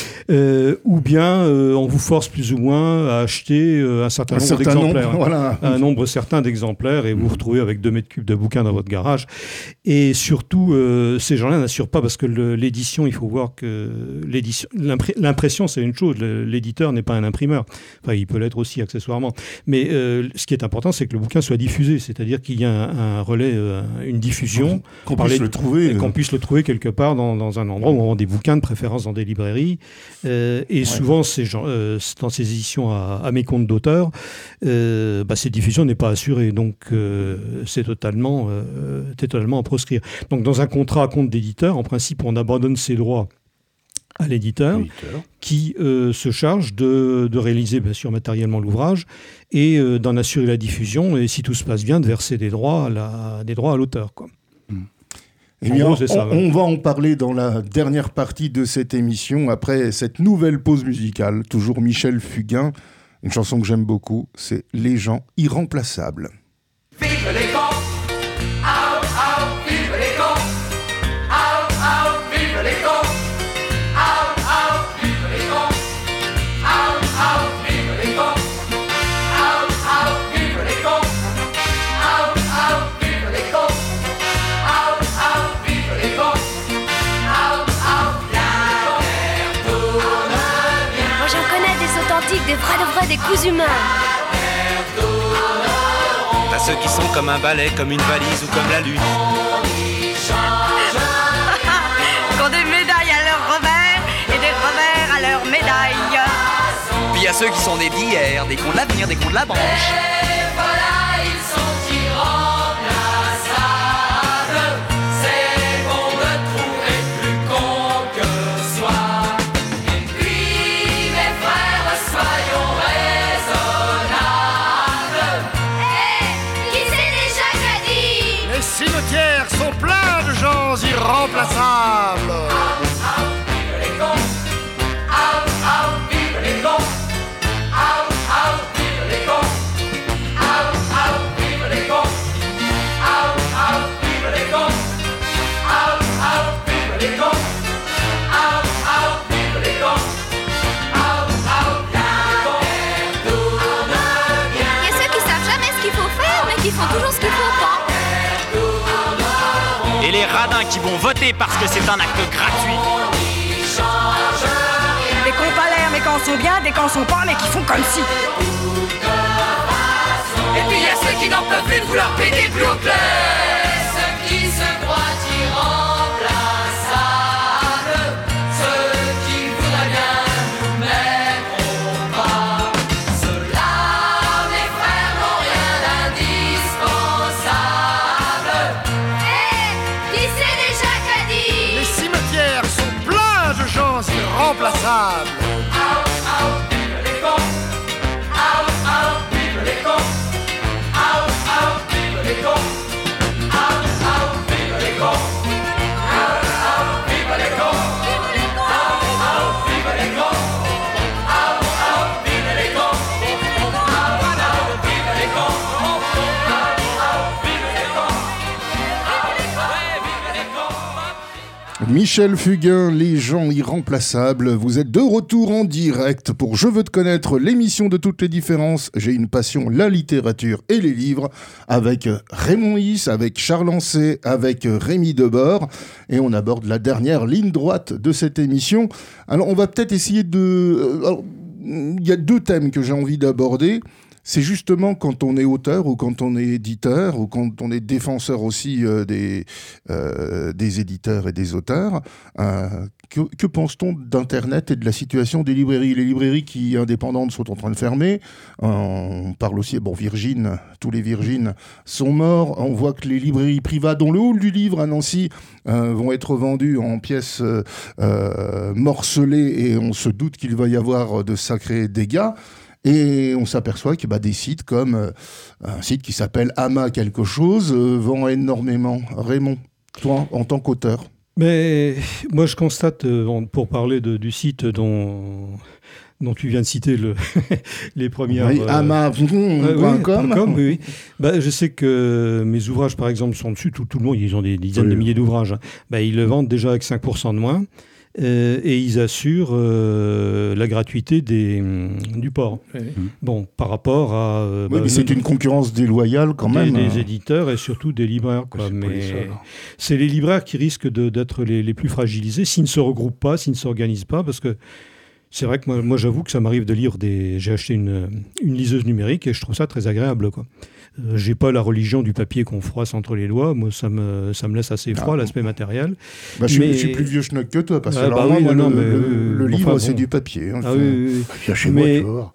ou bien on vous force plus ou moins à acheter un certain nombre d'exemplaires. Un nombre certain d'exemplaires, et vous vous retrouvez avec 2 mètres cubes de bouquins dans votre garage. Et surtout, ces gens-là n'assurent pas, parce que l'édition, il faut voir que l'impression, c'est une chose. L'éditeur n'est pas un imprimeur. Enfin, il peut l'être aussi accessoirement. Mais ce qui est important, c'est que le bouquin soit diffusé. C'est-à-dire qu'il y a un relais, une diffusion. Qu'on puisse le trouver. Qu'on puisse le trouver quelque part dans un endroit où on vend des bouquins, de préférence dans des librairies. Souvent, dans ces éditions à mes comptes d'auteur, cette diffusion n'est pas assurée. Donc, c'est totalement à proscrire. Donc, dans un contrat à compte d'éditeur, en principe, on abandonne ses droits à l'éditeur qui se charge de réaliser, bien sûr, matériellement l'ouvrage et d'en assurer la diffusion, et si tout se passe bien, de verser des droits à l'auteur, quoi. Eh bien, on va en parler dans la dernière partie de cette émission, après cette nouvelle pause musicale. Toujours Michel Fugain, une chanson que j'aime beaucoup, c'est « Les gens irremplaçables ». Vive les cons! Out, out, vive les cons! Out, out, vive les cons! Out, out, vive les cons! Out, out, vive les cons! Out, out, vive les cons! Out, out, vive les cons! Out, out, vive les cons! Out, out, la terre tourne bien! Moi j'en connais des authentiques, des vrais, des coups humains! T'as ceux qui sont comme un balai, comme une valise ou comme la lune. Qui ont des médailles à leur revers et des revers à leurs médailles. ceux qui sont nés d'hier, des cons de l'avenir, des cons de la branche. Et voilà, ils sont irremplaçables. C'est bon de trouver plus con que soi. Et puis, mes frères, soyons raisonnables. Qui c'est déjà qu'a dit? Les cimetières sont pleins de gens irremplaçables. Ils font toujours ce qu'il faut pas. Et les radins qui vont voter parce que c'est un acte gratuit. Des cons pas l'air, mais quand sont bien, des cons sont pas, mais qui font comme si. Et puis il y a ceux qui n'en peuvent plus de vouloir péter plus au clair. Ceux qui se croient irremplaçables. Ceux qui voudraient bien nous mettre au pas. Ceux-là, mes frères, n'ont rien d'indispensable. Qui c'est déjà qu'a dit? Les cimetières sont pleins de gens irremplaçables. Michel Fugain, les gens irremplaçables. Vous êtes de retour en direct pour Je veux te connaître, l'émission de toutes les différences. J'ai une passion, la littérature et les livres, avec Raymond Is, avec Charles Ancet, avec Rémi Debord. Et on aborde la dernière ligne droite de cette émission. Alors, on va peut-être essayer de... il y a deux thèmes que j'ai envie d'aborder. C'est justement quand on est auteur ou quand on est éditeur ou quand on est défenseur aussi des éditeurs et des auteurs. Que pense-t-on d'Internet et de la situation des librairies? Les librairies qui indépendantes sont en train de fermer. On parle aussi, Virgin, tous les Virgin sont morts. On voit que les librairies privées, dont le hall du livre à Nancy, vont être vendues en pièces morcelées et on se doute qu'il va y avoir de sacrés dégâts. Et on s'aperçoit que des sites comme un site qui s'appelle Ama quelque chose vend énormément. Raymond, toi, en tant qu'auteur? Mais moi, je constate, pour parler du site dont tu viens de citer les premières... Oui, ama.com. Oui. Je sais que mes ouvrages, par exemple, sont dessus. Tout le monde, ils ont des dizaines de milliers d'ouvrages. Ils le vendent déjà avec 5% de moins. Et ils assurent la gratuité du port. Oui. Bon, par rapport à... mais c'est une concurrence déloyale quand même. Des éditeurs et surtout des libraires. Mais c'est les libraires qui risquent d'être les plus fragilisés s'ils ne se regroupent pas, s'ils ne s'organisent pas, parce que c'est vrai que moi j'avoue que ça m'arrive de lire j'ai acheté une liseuse numérique et je trouve ça très agréable, quoi. J'ai pas la religion du papier qu'on froisse entre les doigts. Moi, ça me laisse assez froid, l'aspect matériel. Je suis plus vieux schnock que toi, parce que le livre, c'est du papier. Hein, oui. Chez moi, tu vois.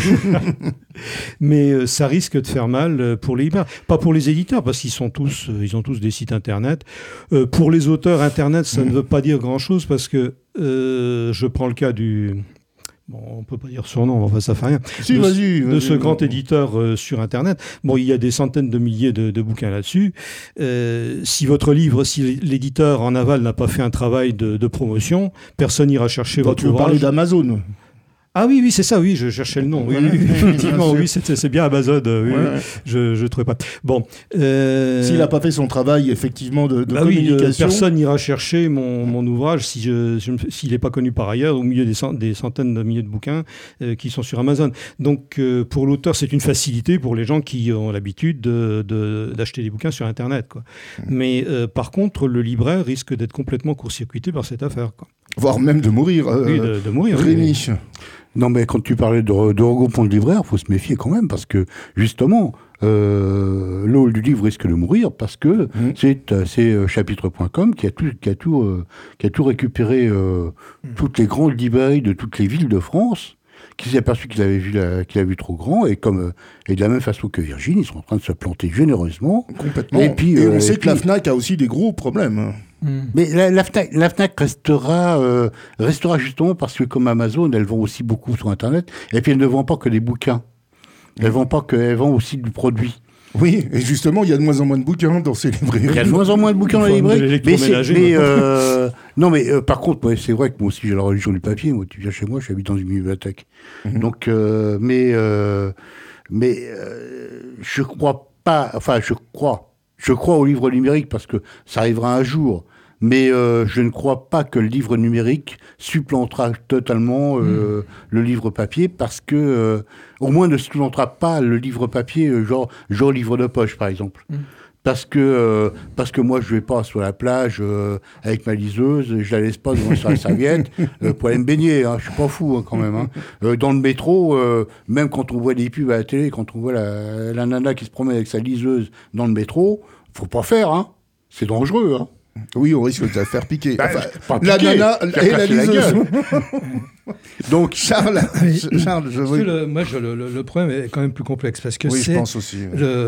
Mais ça risque de faire mal pour les libraires. Pas pour les éditeurs, parce qu'ils ont tous des sites Internet. Pour les auteurs, Internet, ça ne veut pas dire grand-chose, parce que je prends le cas du... Bon, on ne peut pas dire son nom, enfin ça fait rien. Vas-y. De ce grand éditeur sur Internet. Bon, il y a des centaines de milliers de bouquins là-dessus. Si l'éditeur en aval n'a pas fait un travail de promotion, personne n'ira chercher votre ouvrage. Tu veux parler d'Amazon? Ah oui, c'est ça, oui, je cherchais le nom. Oui, effectivement, oui, c'est bien Amazon. Oui, ouais. Je ne trouvais pas. Bon. S'il n'a pas fait son travail, effectivement, de communication... personne n'ira chercher mon ouvrage s'il n'est pas connu par ailleurs, au milieu des centaines de milliers de bouquins qui sont sur Amazon. Donc, pour l'auteur, c'est une facilité pour les gens qui ont l'habitude d'acheter des bouquins sur Internet, quoi. Mais par contre, le libraire risque d'être complètement court-circuité par cette affaire, quoi. Voire même de mourir. Oui, de mourir. Rémi. Oui. Non, mais quand tu parlais de regroupement de libraires, il faut se méfier quand même, parce que, justement, le hall du livre risque de mourir, parce que c'est chapitre.com qui a tout récupéré, toutes les grandes librairies de toutes les villes de France, qui s'est aperçu qu'il avait vu trop grand, et et de la même façon que Virgin, ils sont en train de se planter généreusement. Complètement. Et on sait que la Fnac a aussi des gros problèmes. Mais la Fnac restera justement parce que comme Amazon, elle vend aussi beaucoup sur Internet, et puis elle ne vend pas que des bouquins. Elle vend aussi du produit. Oui, et justement, il y a de moins en moins de bouquins dans ces librairies. Il y a de moins en moins de bouquins dans les librairies. Par contre, c'est vrai que moi aussi j'ai la religion du papier. Moi, tu viens chez moi, j'habite dans une bibliothèque. Donc, je crois pas. Enfin, je crois au livre numérique parce que ça arrivera un jour. Mais je ne crois pas que le livre numérique supplantera totalement le livre papier, parce que au moins ne supplantera pas le livre papier, genre livre de poche par exemple. Parce que moi je vais pas sur la plage avec ma liseuse, je la laisse pas devant sur la serviette pour aller me baigner, hein, je suis pas fou quand même. Dans le métro, même quand on voit des pubs à la télé, quand on voit la nana qui se promène avec sa liseuse dans le métro, faut pas faire, hein. C'est dangereux, hein. Oui, on risque de la faire piquer. La nana et la liseuse. Donc, Charles, je veux... Moi, le problème est quand même plus complexe, parce que je pense aussi.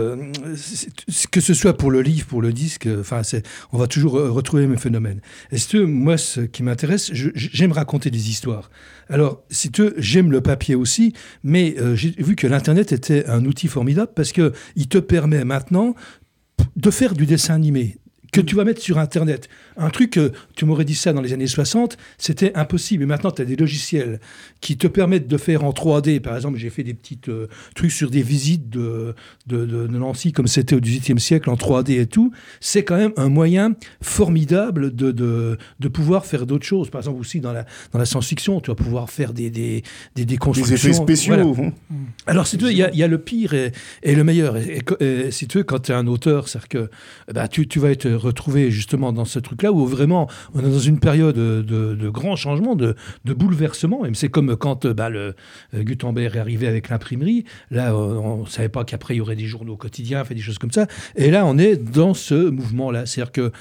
Que ce soit pour le livre, pour le disque, on va toujours retrouver les mêmes phénomènes. Moi, ce qui m'intéresse, j'aime raconter des histoires. Alors, j'aime le papier aussi, mais j'ai vu que l'Internet était un outil formidable, parce qu'il te permet maintenant de faire du dessin animé que tu vas mettre sur Internet. Un truc, tu m'aurais dit ça dans les années 60, c'était impossible. Et maintenant, tu as des logiciels qui te permettent de faire en 3D. Par exemple, j'ai fait des petits trucs sur des visites de Nancy, comme c'était au XVIIIe siècle, en 3D et tout. C'est quand même un moyen formidable de pouvoir faire d'autres choses. Par exemple, aussi dans la science-fiction, tu vas pouvoir faire des constructions. Des effets spéciaux. Voilà. Alors, si tu veux, il y a le pire et le meilleur. Et si tu veux, quand tu es un auteur, c'est-à-dire que tu vas être retrouvé justement dans ce truc-là où vraiment on est dans une période de grands changements, de bouleversements. C'est comme quand le Gutenberg est arrivé avec l'imprimerie. Là, on ne savait pas qu'après il y aurait des journaux quotidiens, des choses comme ça. Et là, on est dans ce mouvement-là. C'est-à-dire que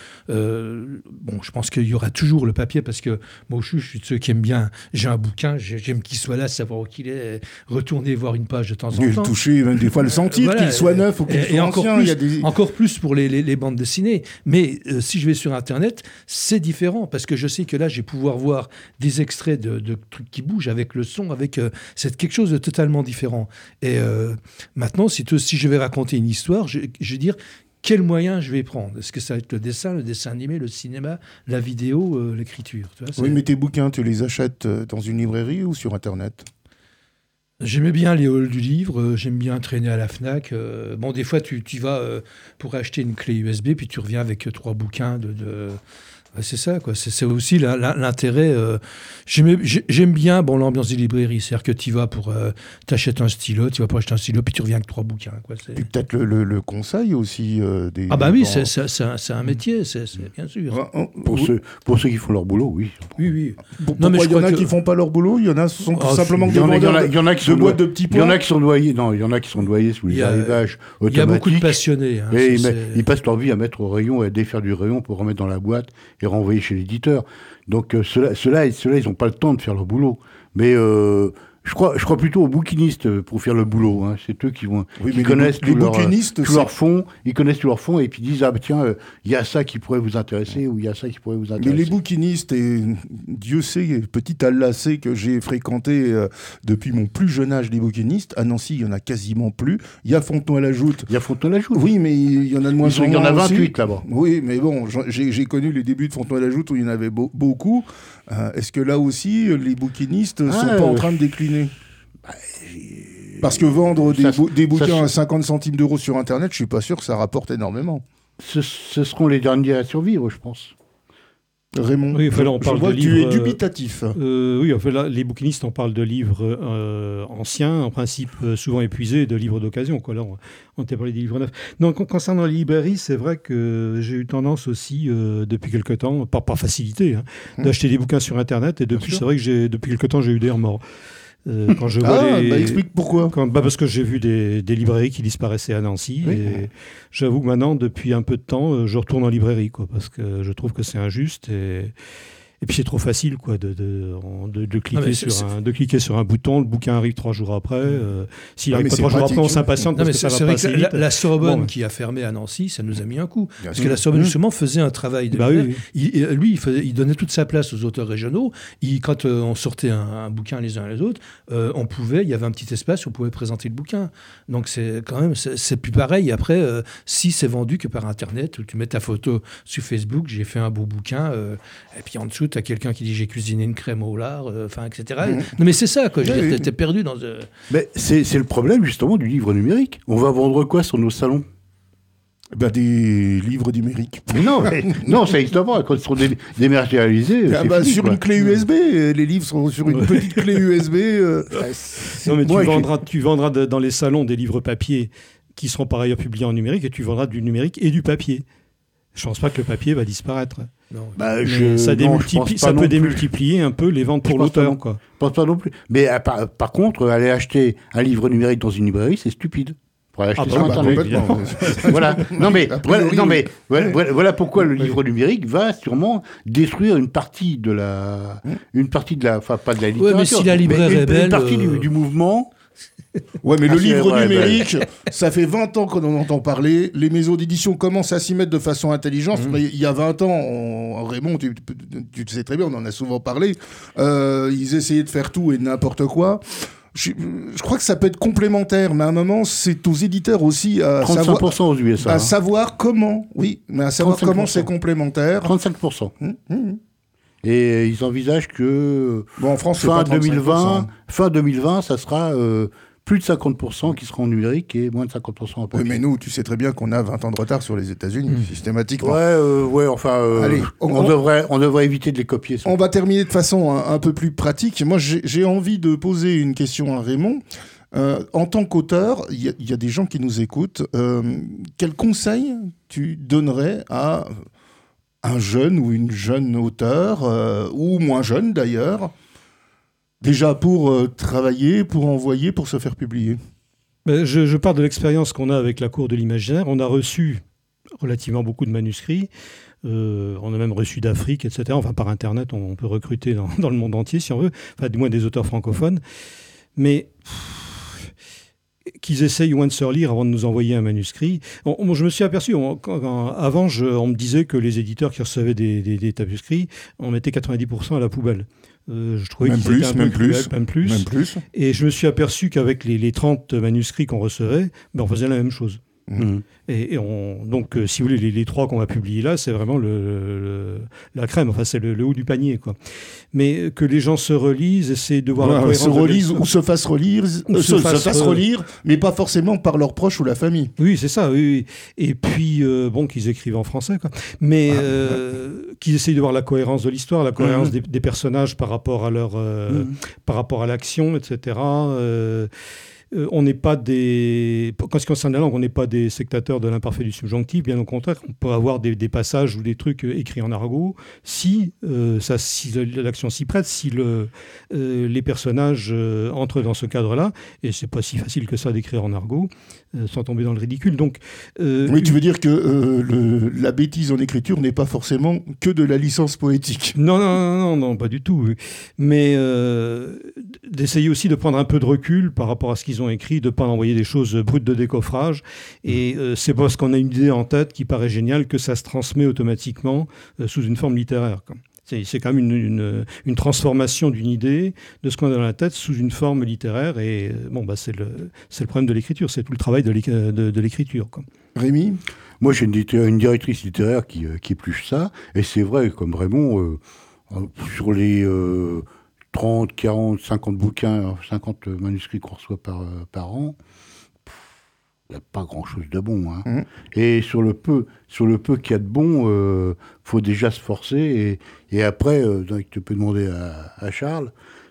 je pense qu'il y aura toujours le papier, parce que moi, je suis de ceux qui aiment bien. J'ai un bouquin, j'aime qu'il soit là, savoir où qu'il est, retourner voir une page de temps en temps. Le toucher, même des fois le sentir, qu'il soit neuf ou qu'il soit ancien. Encore plus pour les bandes dessinées. Mais si je vais sur Internet, c'est différent, parce que je sais que là, je vais pouvoir voir des extraits de trucs qui bougent avec le son, c'est quelque chose de totalement différent. Et maintenant, si je vais raconter une histoire, je vais dire quel moyen je vais prendre. Est-ce que ça va être le dessin animé, le cinéma, la vidéo, l'écriture, tu vois, Oui, mais tes bouquins, tu les achètes dans une librairie ou sur Internet ? J'aimais bien les halls du livre, j'aime bien traîner à la Fnac. Des fois, tu vas pour acheter une clé USB, puis tu reviens avec 3 bouquins c'est ça, quoi. C'est aussi l'intérêt. J'aime bien l'ambiance des librairies. C'est-à-dire que tu vas t'achètes un stylo, tu vas pour acheter un stylo, puis tu reviens avec 3 bouquins, quoi. Puis peut-être le conseil aussi. Oui, c'est un métier, c'est bien sûr. Pour ceux qui font leur boulot, oui. Oui. Non, mais il y en a qui font pas leur boulot. Il y en a qui sont tout simplement des vendeurs de boîtes de petits pois. Il y en a qui sont noyés. Non, il y en a qui sont noyés sous les arrivages automatiques. Il y a beaucoup de passionnés. Ils passent leur vie à mettre au rayon et à défaire du rayon pour remettre dans la boîte et renvoyer chez l'éditeur. Donc ceux-là, ils n'ont pas le temps de faire leur boulot. Mais je crois plutôt aux bouquinistes pour faire le boulot. Hein. C'est eux qui connaissent tout leur fond. Ils connaissent tout leur fond et puis disent tiens, il y a ça qui pourrait vous intéresser ou il y a ça qui pourrait vous intéresser. Mais les bouquinistes, et Dieu sait, petit Allah sait que j'ai fréquenté depuis mon plus jeune âge des bouquinistes. À Nancy, il y en a quasiment plus. Il y a Fontenoy-la-Joute. Oui, mais il y en a de moins en moins. Il y en a 28 là-bas. Oui, mais bon, j'ai connu les débuts de Fontenoy-la-Joute où il y en avait beaucoup. Est-ce que là aussi, les bouquinistes ne sont pas en train de décliner ? Parce que vendre des bouquins à 50 centimes d'euros sur Internet, je ne suis pas sûr que ça rapporte énormément. Ce seront les derniers à survivre, je pense. Raymond, oui, là, on parle de livres, tu es dubitatif. Oui, là, les bouquinistes, on parle de livres anciens, en principe souvent épuisés, de livres d'occasion. Là, on t'a parlé des livres neufs. Non, concernant les librairies, c'est vrai que j'ai eu tendance aussi, depuis quelque temps, par facilité, d'acheter des bouquins sur Internet. Et depuis, c'est vrai que depuis quelque temps, j'ai eu des remords. Quand je vois explique pourquoi. Parce que j'ai vu des librairies qui disparaissaient à Nancy, et j'avoue que maintenant, depuis un peu de temps, je retourne en librairie, parce que je trouve que c'est injuste, Et puis c'est trop facile quoi, de cliquer sur un bouton, le bouquin arrive 3 jours après. S'il arrive pas 3 jours après, on s'impatiente parce que ça va pas assez vite. La Sorbonne qui a fermé à Nancy, ça nous a mis un coup. Parce que la Sorbonne justement faisait un travail de il donnait toute sa place aux auteurs régionaux. Quand on sortait un bouquin les uns les autres, il y avait un petit espace où on pouvait présenter le bouquin. Donc c'est quand même, c'est plus pareil. Après, si c'est vendu que par Internet, où tu mets ta photo sur Facebook, j'ai fait un beau bouquin, et puis en dessous, tu as quelqu'un qui dit j'ai cuisiné une crème au lard, etc. Non mais c'est ça, quoi. T'es perdu dans... Mais c'est le problème justement du livre numérique. On va vendre quoi sur nos salons ? Des livres numériques. Mais non, ça n'existe pas. Quand ils sont dématérialisés, sur une clé USB, les livres sont sur une petite clé USB. Non, mais tu vendras dans les salons des livres papier qui seront par ailleurs publiés en numérique, et tu vendras du numérique et du papier. Je ne pense pas que le papier va disparaître. Non. Ça peut démultiplier un peu les ventes pour l'auteur. Je ne pense pas non plus. Mais par contre, aller acheter un livre numérique dans une librairie, c'est stupide. Voilà. Voilà pourquoi le livre numérique va sûrement détruire une partie de la, enfin pas de la littérature, mais si la librairie est belle, une partie du mouvement. Ouais, mais le livre numérique, ça fait 20 ans qu'on en entend parler. Les maisons d'édition commencent à s'y mettre de façon intelligente. Mais il y a 20 ans, Raymond, tu le sais très bien, on en a souvent parlé, ils essayaient de faire tout et n'importe quoi. Je crois que ça peut être complémentaire, mais à un moment, c'est aux éditeurs aussi à 35% aux USA. À savoir comment, mais à savoir comment c'est complémentaire. 35%. Et ils envisagent que en France, fin 2020, ça sera plus de 50% qui seront en numérique et moins de 50% en papier. Oui, mais nous, tu sais très bien qu'on a 20 ans de retard sur les États-Unis, systématiquement. Allez, on devrait éviter de les copier. On va terminer de façon un peu plus pratique. Moi, j'ai envie de poser une question à Raymond. En tant qu'auteur, il y a des gens qui nous écoutent. Quel conseil tu donnerais à un jeune ou une jeune auteur, ou moins jeune d'ailleurs, déjà pour travailler, pour envoyer, pour se faire publier? Je pars de l'expérience qu'on a avec la Cour de l'Imaginaire. On a reçu relativement beaucoup de manuscrits. On a même reçu d'Afrique, etc. Enfin, par Internet, on peut recruter dans le monde entier, si on veut. Enfin, du moins des auteurs francophones. Mais qu'ils essayent au moins de se relire avant de nous envoyer un manuscrit. Je me suis aperçu, avant, on me disait que les éditeurs qui recevaient des manuscrits, on mettait 90% à la poubelle. Je trouvais qu'ils étaient un peu cruels, même plus. Et je me suis aperçu qu'avec les 30 manuscrits qu'on recevait, on faisait la même chose. Donc, si vous voulez, les 3 qu'on va publier là, c'est vraiment la crème. Enfin, c'est le haut du panier, quoi. Mais que les gens se relisent, essaient de voir la cohérence. Se relisent ou se fassent relire, relire, mais pas forcément par leurs proches ou la famille. Oui, c'est ça. Oui. Et puis, qu'ils écrivent en français, quoi. Mais qu'ils essayent de voir la cohérence de l'histoire, la cohérence des personnages par rapport à par rapport à l'action, etc. On n'est pas quand ce qui concerne la langue, on n'est pas des sectateurs de l'imparfait du subjonctif, bien au contraire. On peut avoir des passages ou des trucs écrits en argot si l'action s'y prête, si les personnages entrent dans ce cadre-là, et c'est pas si facile que ça d'écrire en argot sans tomber dans le ridicule. Donc, oui, tu veux dire que la bêtise en écriture n'est pas forcément que de la licence poétique. Non, pas du tout. Mais d'essayer aussi de prendre un peu de recul par rapport à ce qu'ils ont écrit, de ne pas envoyer des choses brutes de décoffrage. Et c'est parce qu'on a une idée en tête qui paraît géniale que ça se transmet automatiquement sous une forme littéraire, quoi. C'est quand même une transformation d'une idée, de ce qu'on a dans la tête, sous une forme littéraire. Et c'est le problème de l'écriture, c'est tout le travail de l'écriture, quoi. Rémi ? Moi, j'ai une directrice littéraire qui épluche ça. Et c'est vrai, comme Raymond, sur les 30, 40, 50 bouquins, 50 manuscrits qu'on reçoit par an, il n'y a pas grand-chose de bon. Et sur le peu qu'il y a de bon, faut déjà se forcer. Et après, tu peux demander à Charles,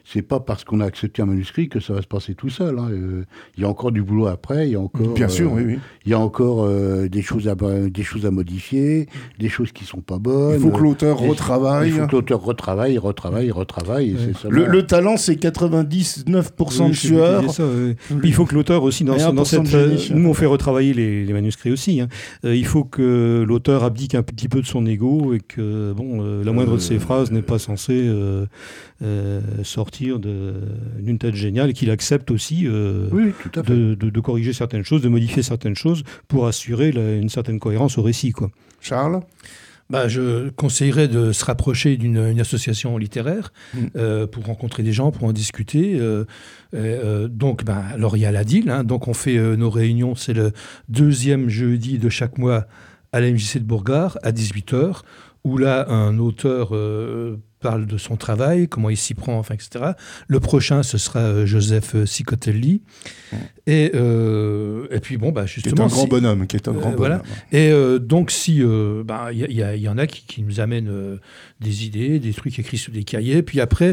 c'est pas parce qu'on a accepté un manuscrit que ça va se passer tout seul. Hein. Il y a encore du boulot après, il y a encore, bien sûr, oui. Il y a encore des choses à modifier, des choses qui sont pas bonnes. Il faut que l'auteur retravaille. Il faut que l'auteur retravaille. Et c'est ça. Le talent, c'est 99% de sueur. Il faut que l'auteur aussi, nous on fait retravailler les manuscrits aussi. Hein. Il faut que l'auteur abdique un petit peu de son ego et que la moindre de ses phrases n'est pas censée sortir d'une tête géniale et qu'il accepte aussi tout à fait. de corriger certaines choses, de modifier certaines choses pour assurer une certaine cohérence au récit, quoi. Charles ? Je conseillerais de se rapprocher d'une association littéraire pour rencontrer des gens, pour en discuter. Alors il y a l'ADIL, hein, donc on fait nos réunions, c'est le 2e jeudi de chaque mois à la MJC de Bourgard à 18h, où là un auteur parle de son travail, comment il s'y prend, etc. Le prochain, ce sera Joseph Sicotelli. Et puis, justement... Qui est un grand bonhomme. Voilà. Et donc, si... y en a qui nous amènent des idées, des trucs écrits sous des cahiers, puis après,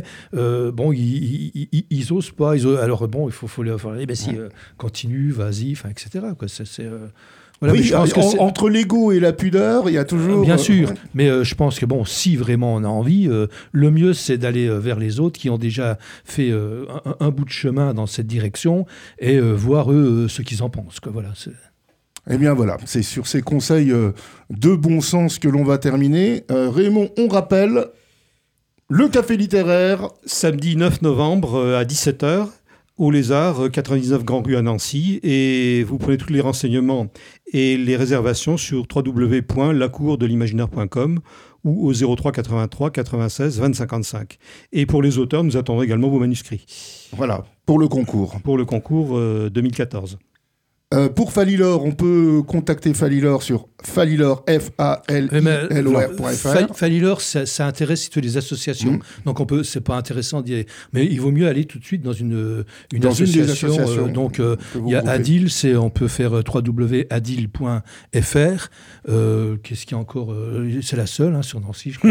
ils osent pas. Alors, il faut leur dire, continue, vas-y, etc. Quoi. Voilà, oui, entre l'ego et la pudeur, il y a toujours... Bien sûr, mais je pense que si vraiment on a envie, le mieux c'est d'aller vers les autres qui ont déjà fait un bout de chemin dans cette direction et voir eux ce qu'ils en pensent. Quoi. Voilà, Eh bien voilà, c'est sur ces conseils de bon sens que l'on va terminer. Raymond, on rappelle, le Café littéraire... Samedi 9 novembre à 17h. Au Lézard, 99 Grand Rue à Nancy, et vous prenez tous les renseignements et les réservations sur www.lacourdelimaginaire.com ou au 03 83 96 20 55. Et pour les auteurs, nous attendons également vos manuscrits. Voilà, pour le concours. Pour le concours 2014. Pour Falilor, on peut contacter Falilor sur Falilor, Falilor.fr. Falilor, ça intéresse surtout les associations. Donc c'est pas intéressant d'y aller. Mais il vaut mieux aller tout de suite dans une association. Donc il y a Adil, on peut faire www.adil.fr. Qu'est-ce qu'il y a encore c'est la seule sur Nancy, je crois.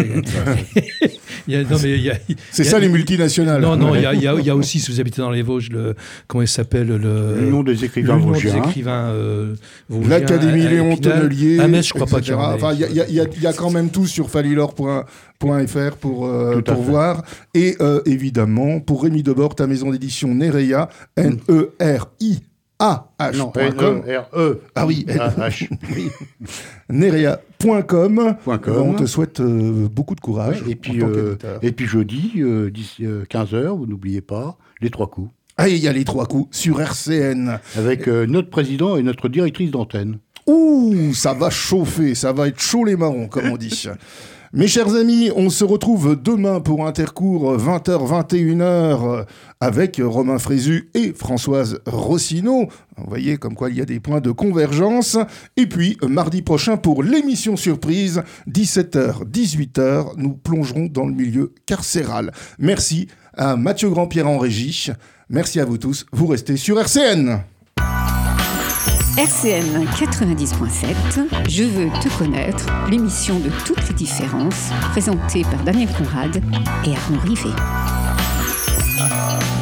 C'est ça les multinationales. Non, il y a aussi, si vous habitez dans les Vosges, comment il s'appelle l'Union des écrivains vosgiens. L'Académie Léon Tonnelier, à Metz, je crois pas qu'il y en ait. Enfin, il y a quand même tout sur falilor.fr pour voir. Et évidemment, pour Rémi Debord, ta maison d'édition Nereia, NERIAH.com. Ah oui, Nereia.com. On te souhaite beaucoup de courage. Et puis jeudi, 15h, vous n'oubliez pas, les 3 coups. Ah, il y a les 3 coups sur RCN. Avec notre président et notre directrice d'antenne. Ouh, ça va chauffer, ça va être chaud les marrons, comme on dit. Mes chers amis, on se retrouve demain pour Intercours 20h-21h avec Romain Frézu et Françoise Rossineau. Vous voyez comme quoi il y a des points de convergence. Et puis, mardi prochain pour l'émission surprise, 17h-18h, nous plongerons dans le milieu carcéral. Merci à Mathieu Grandpierre en régie. Merci à vous tous, vous restez sur RCN. RCN 90.7, Je veux te connaître, l'émission de toutes les différences, présentée par Daniel Conrad et Arnaud Rivet.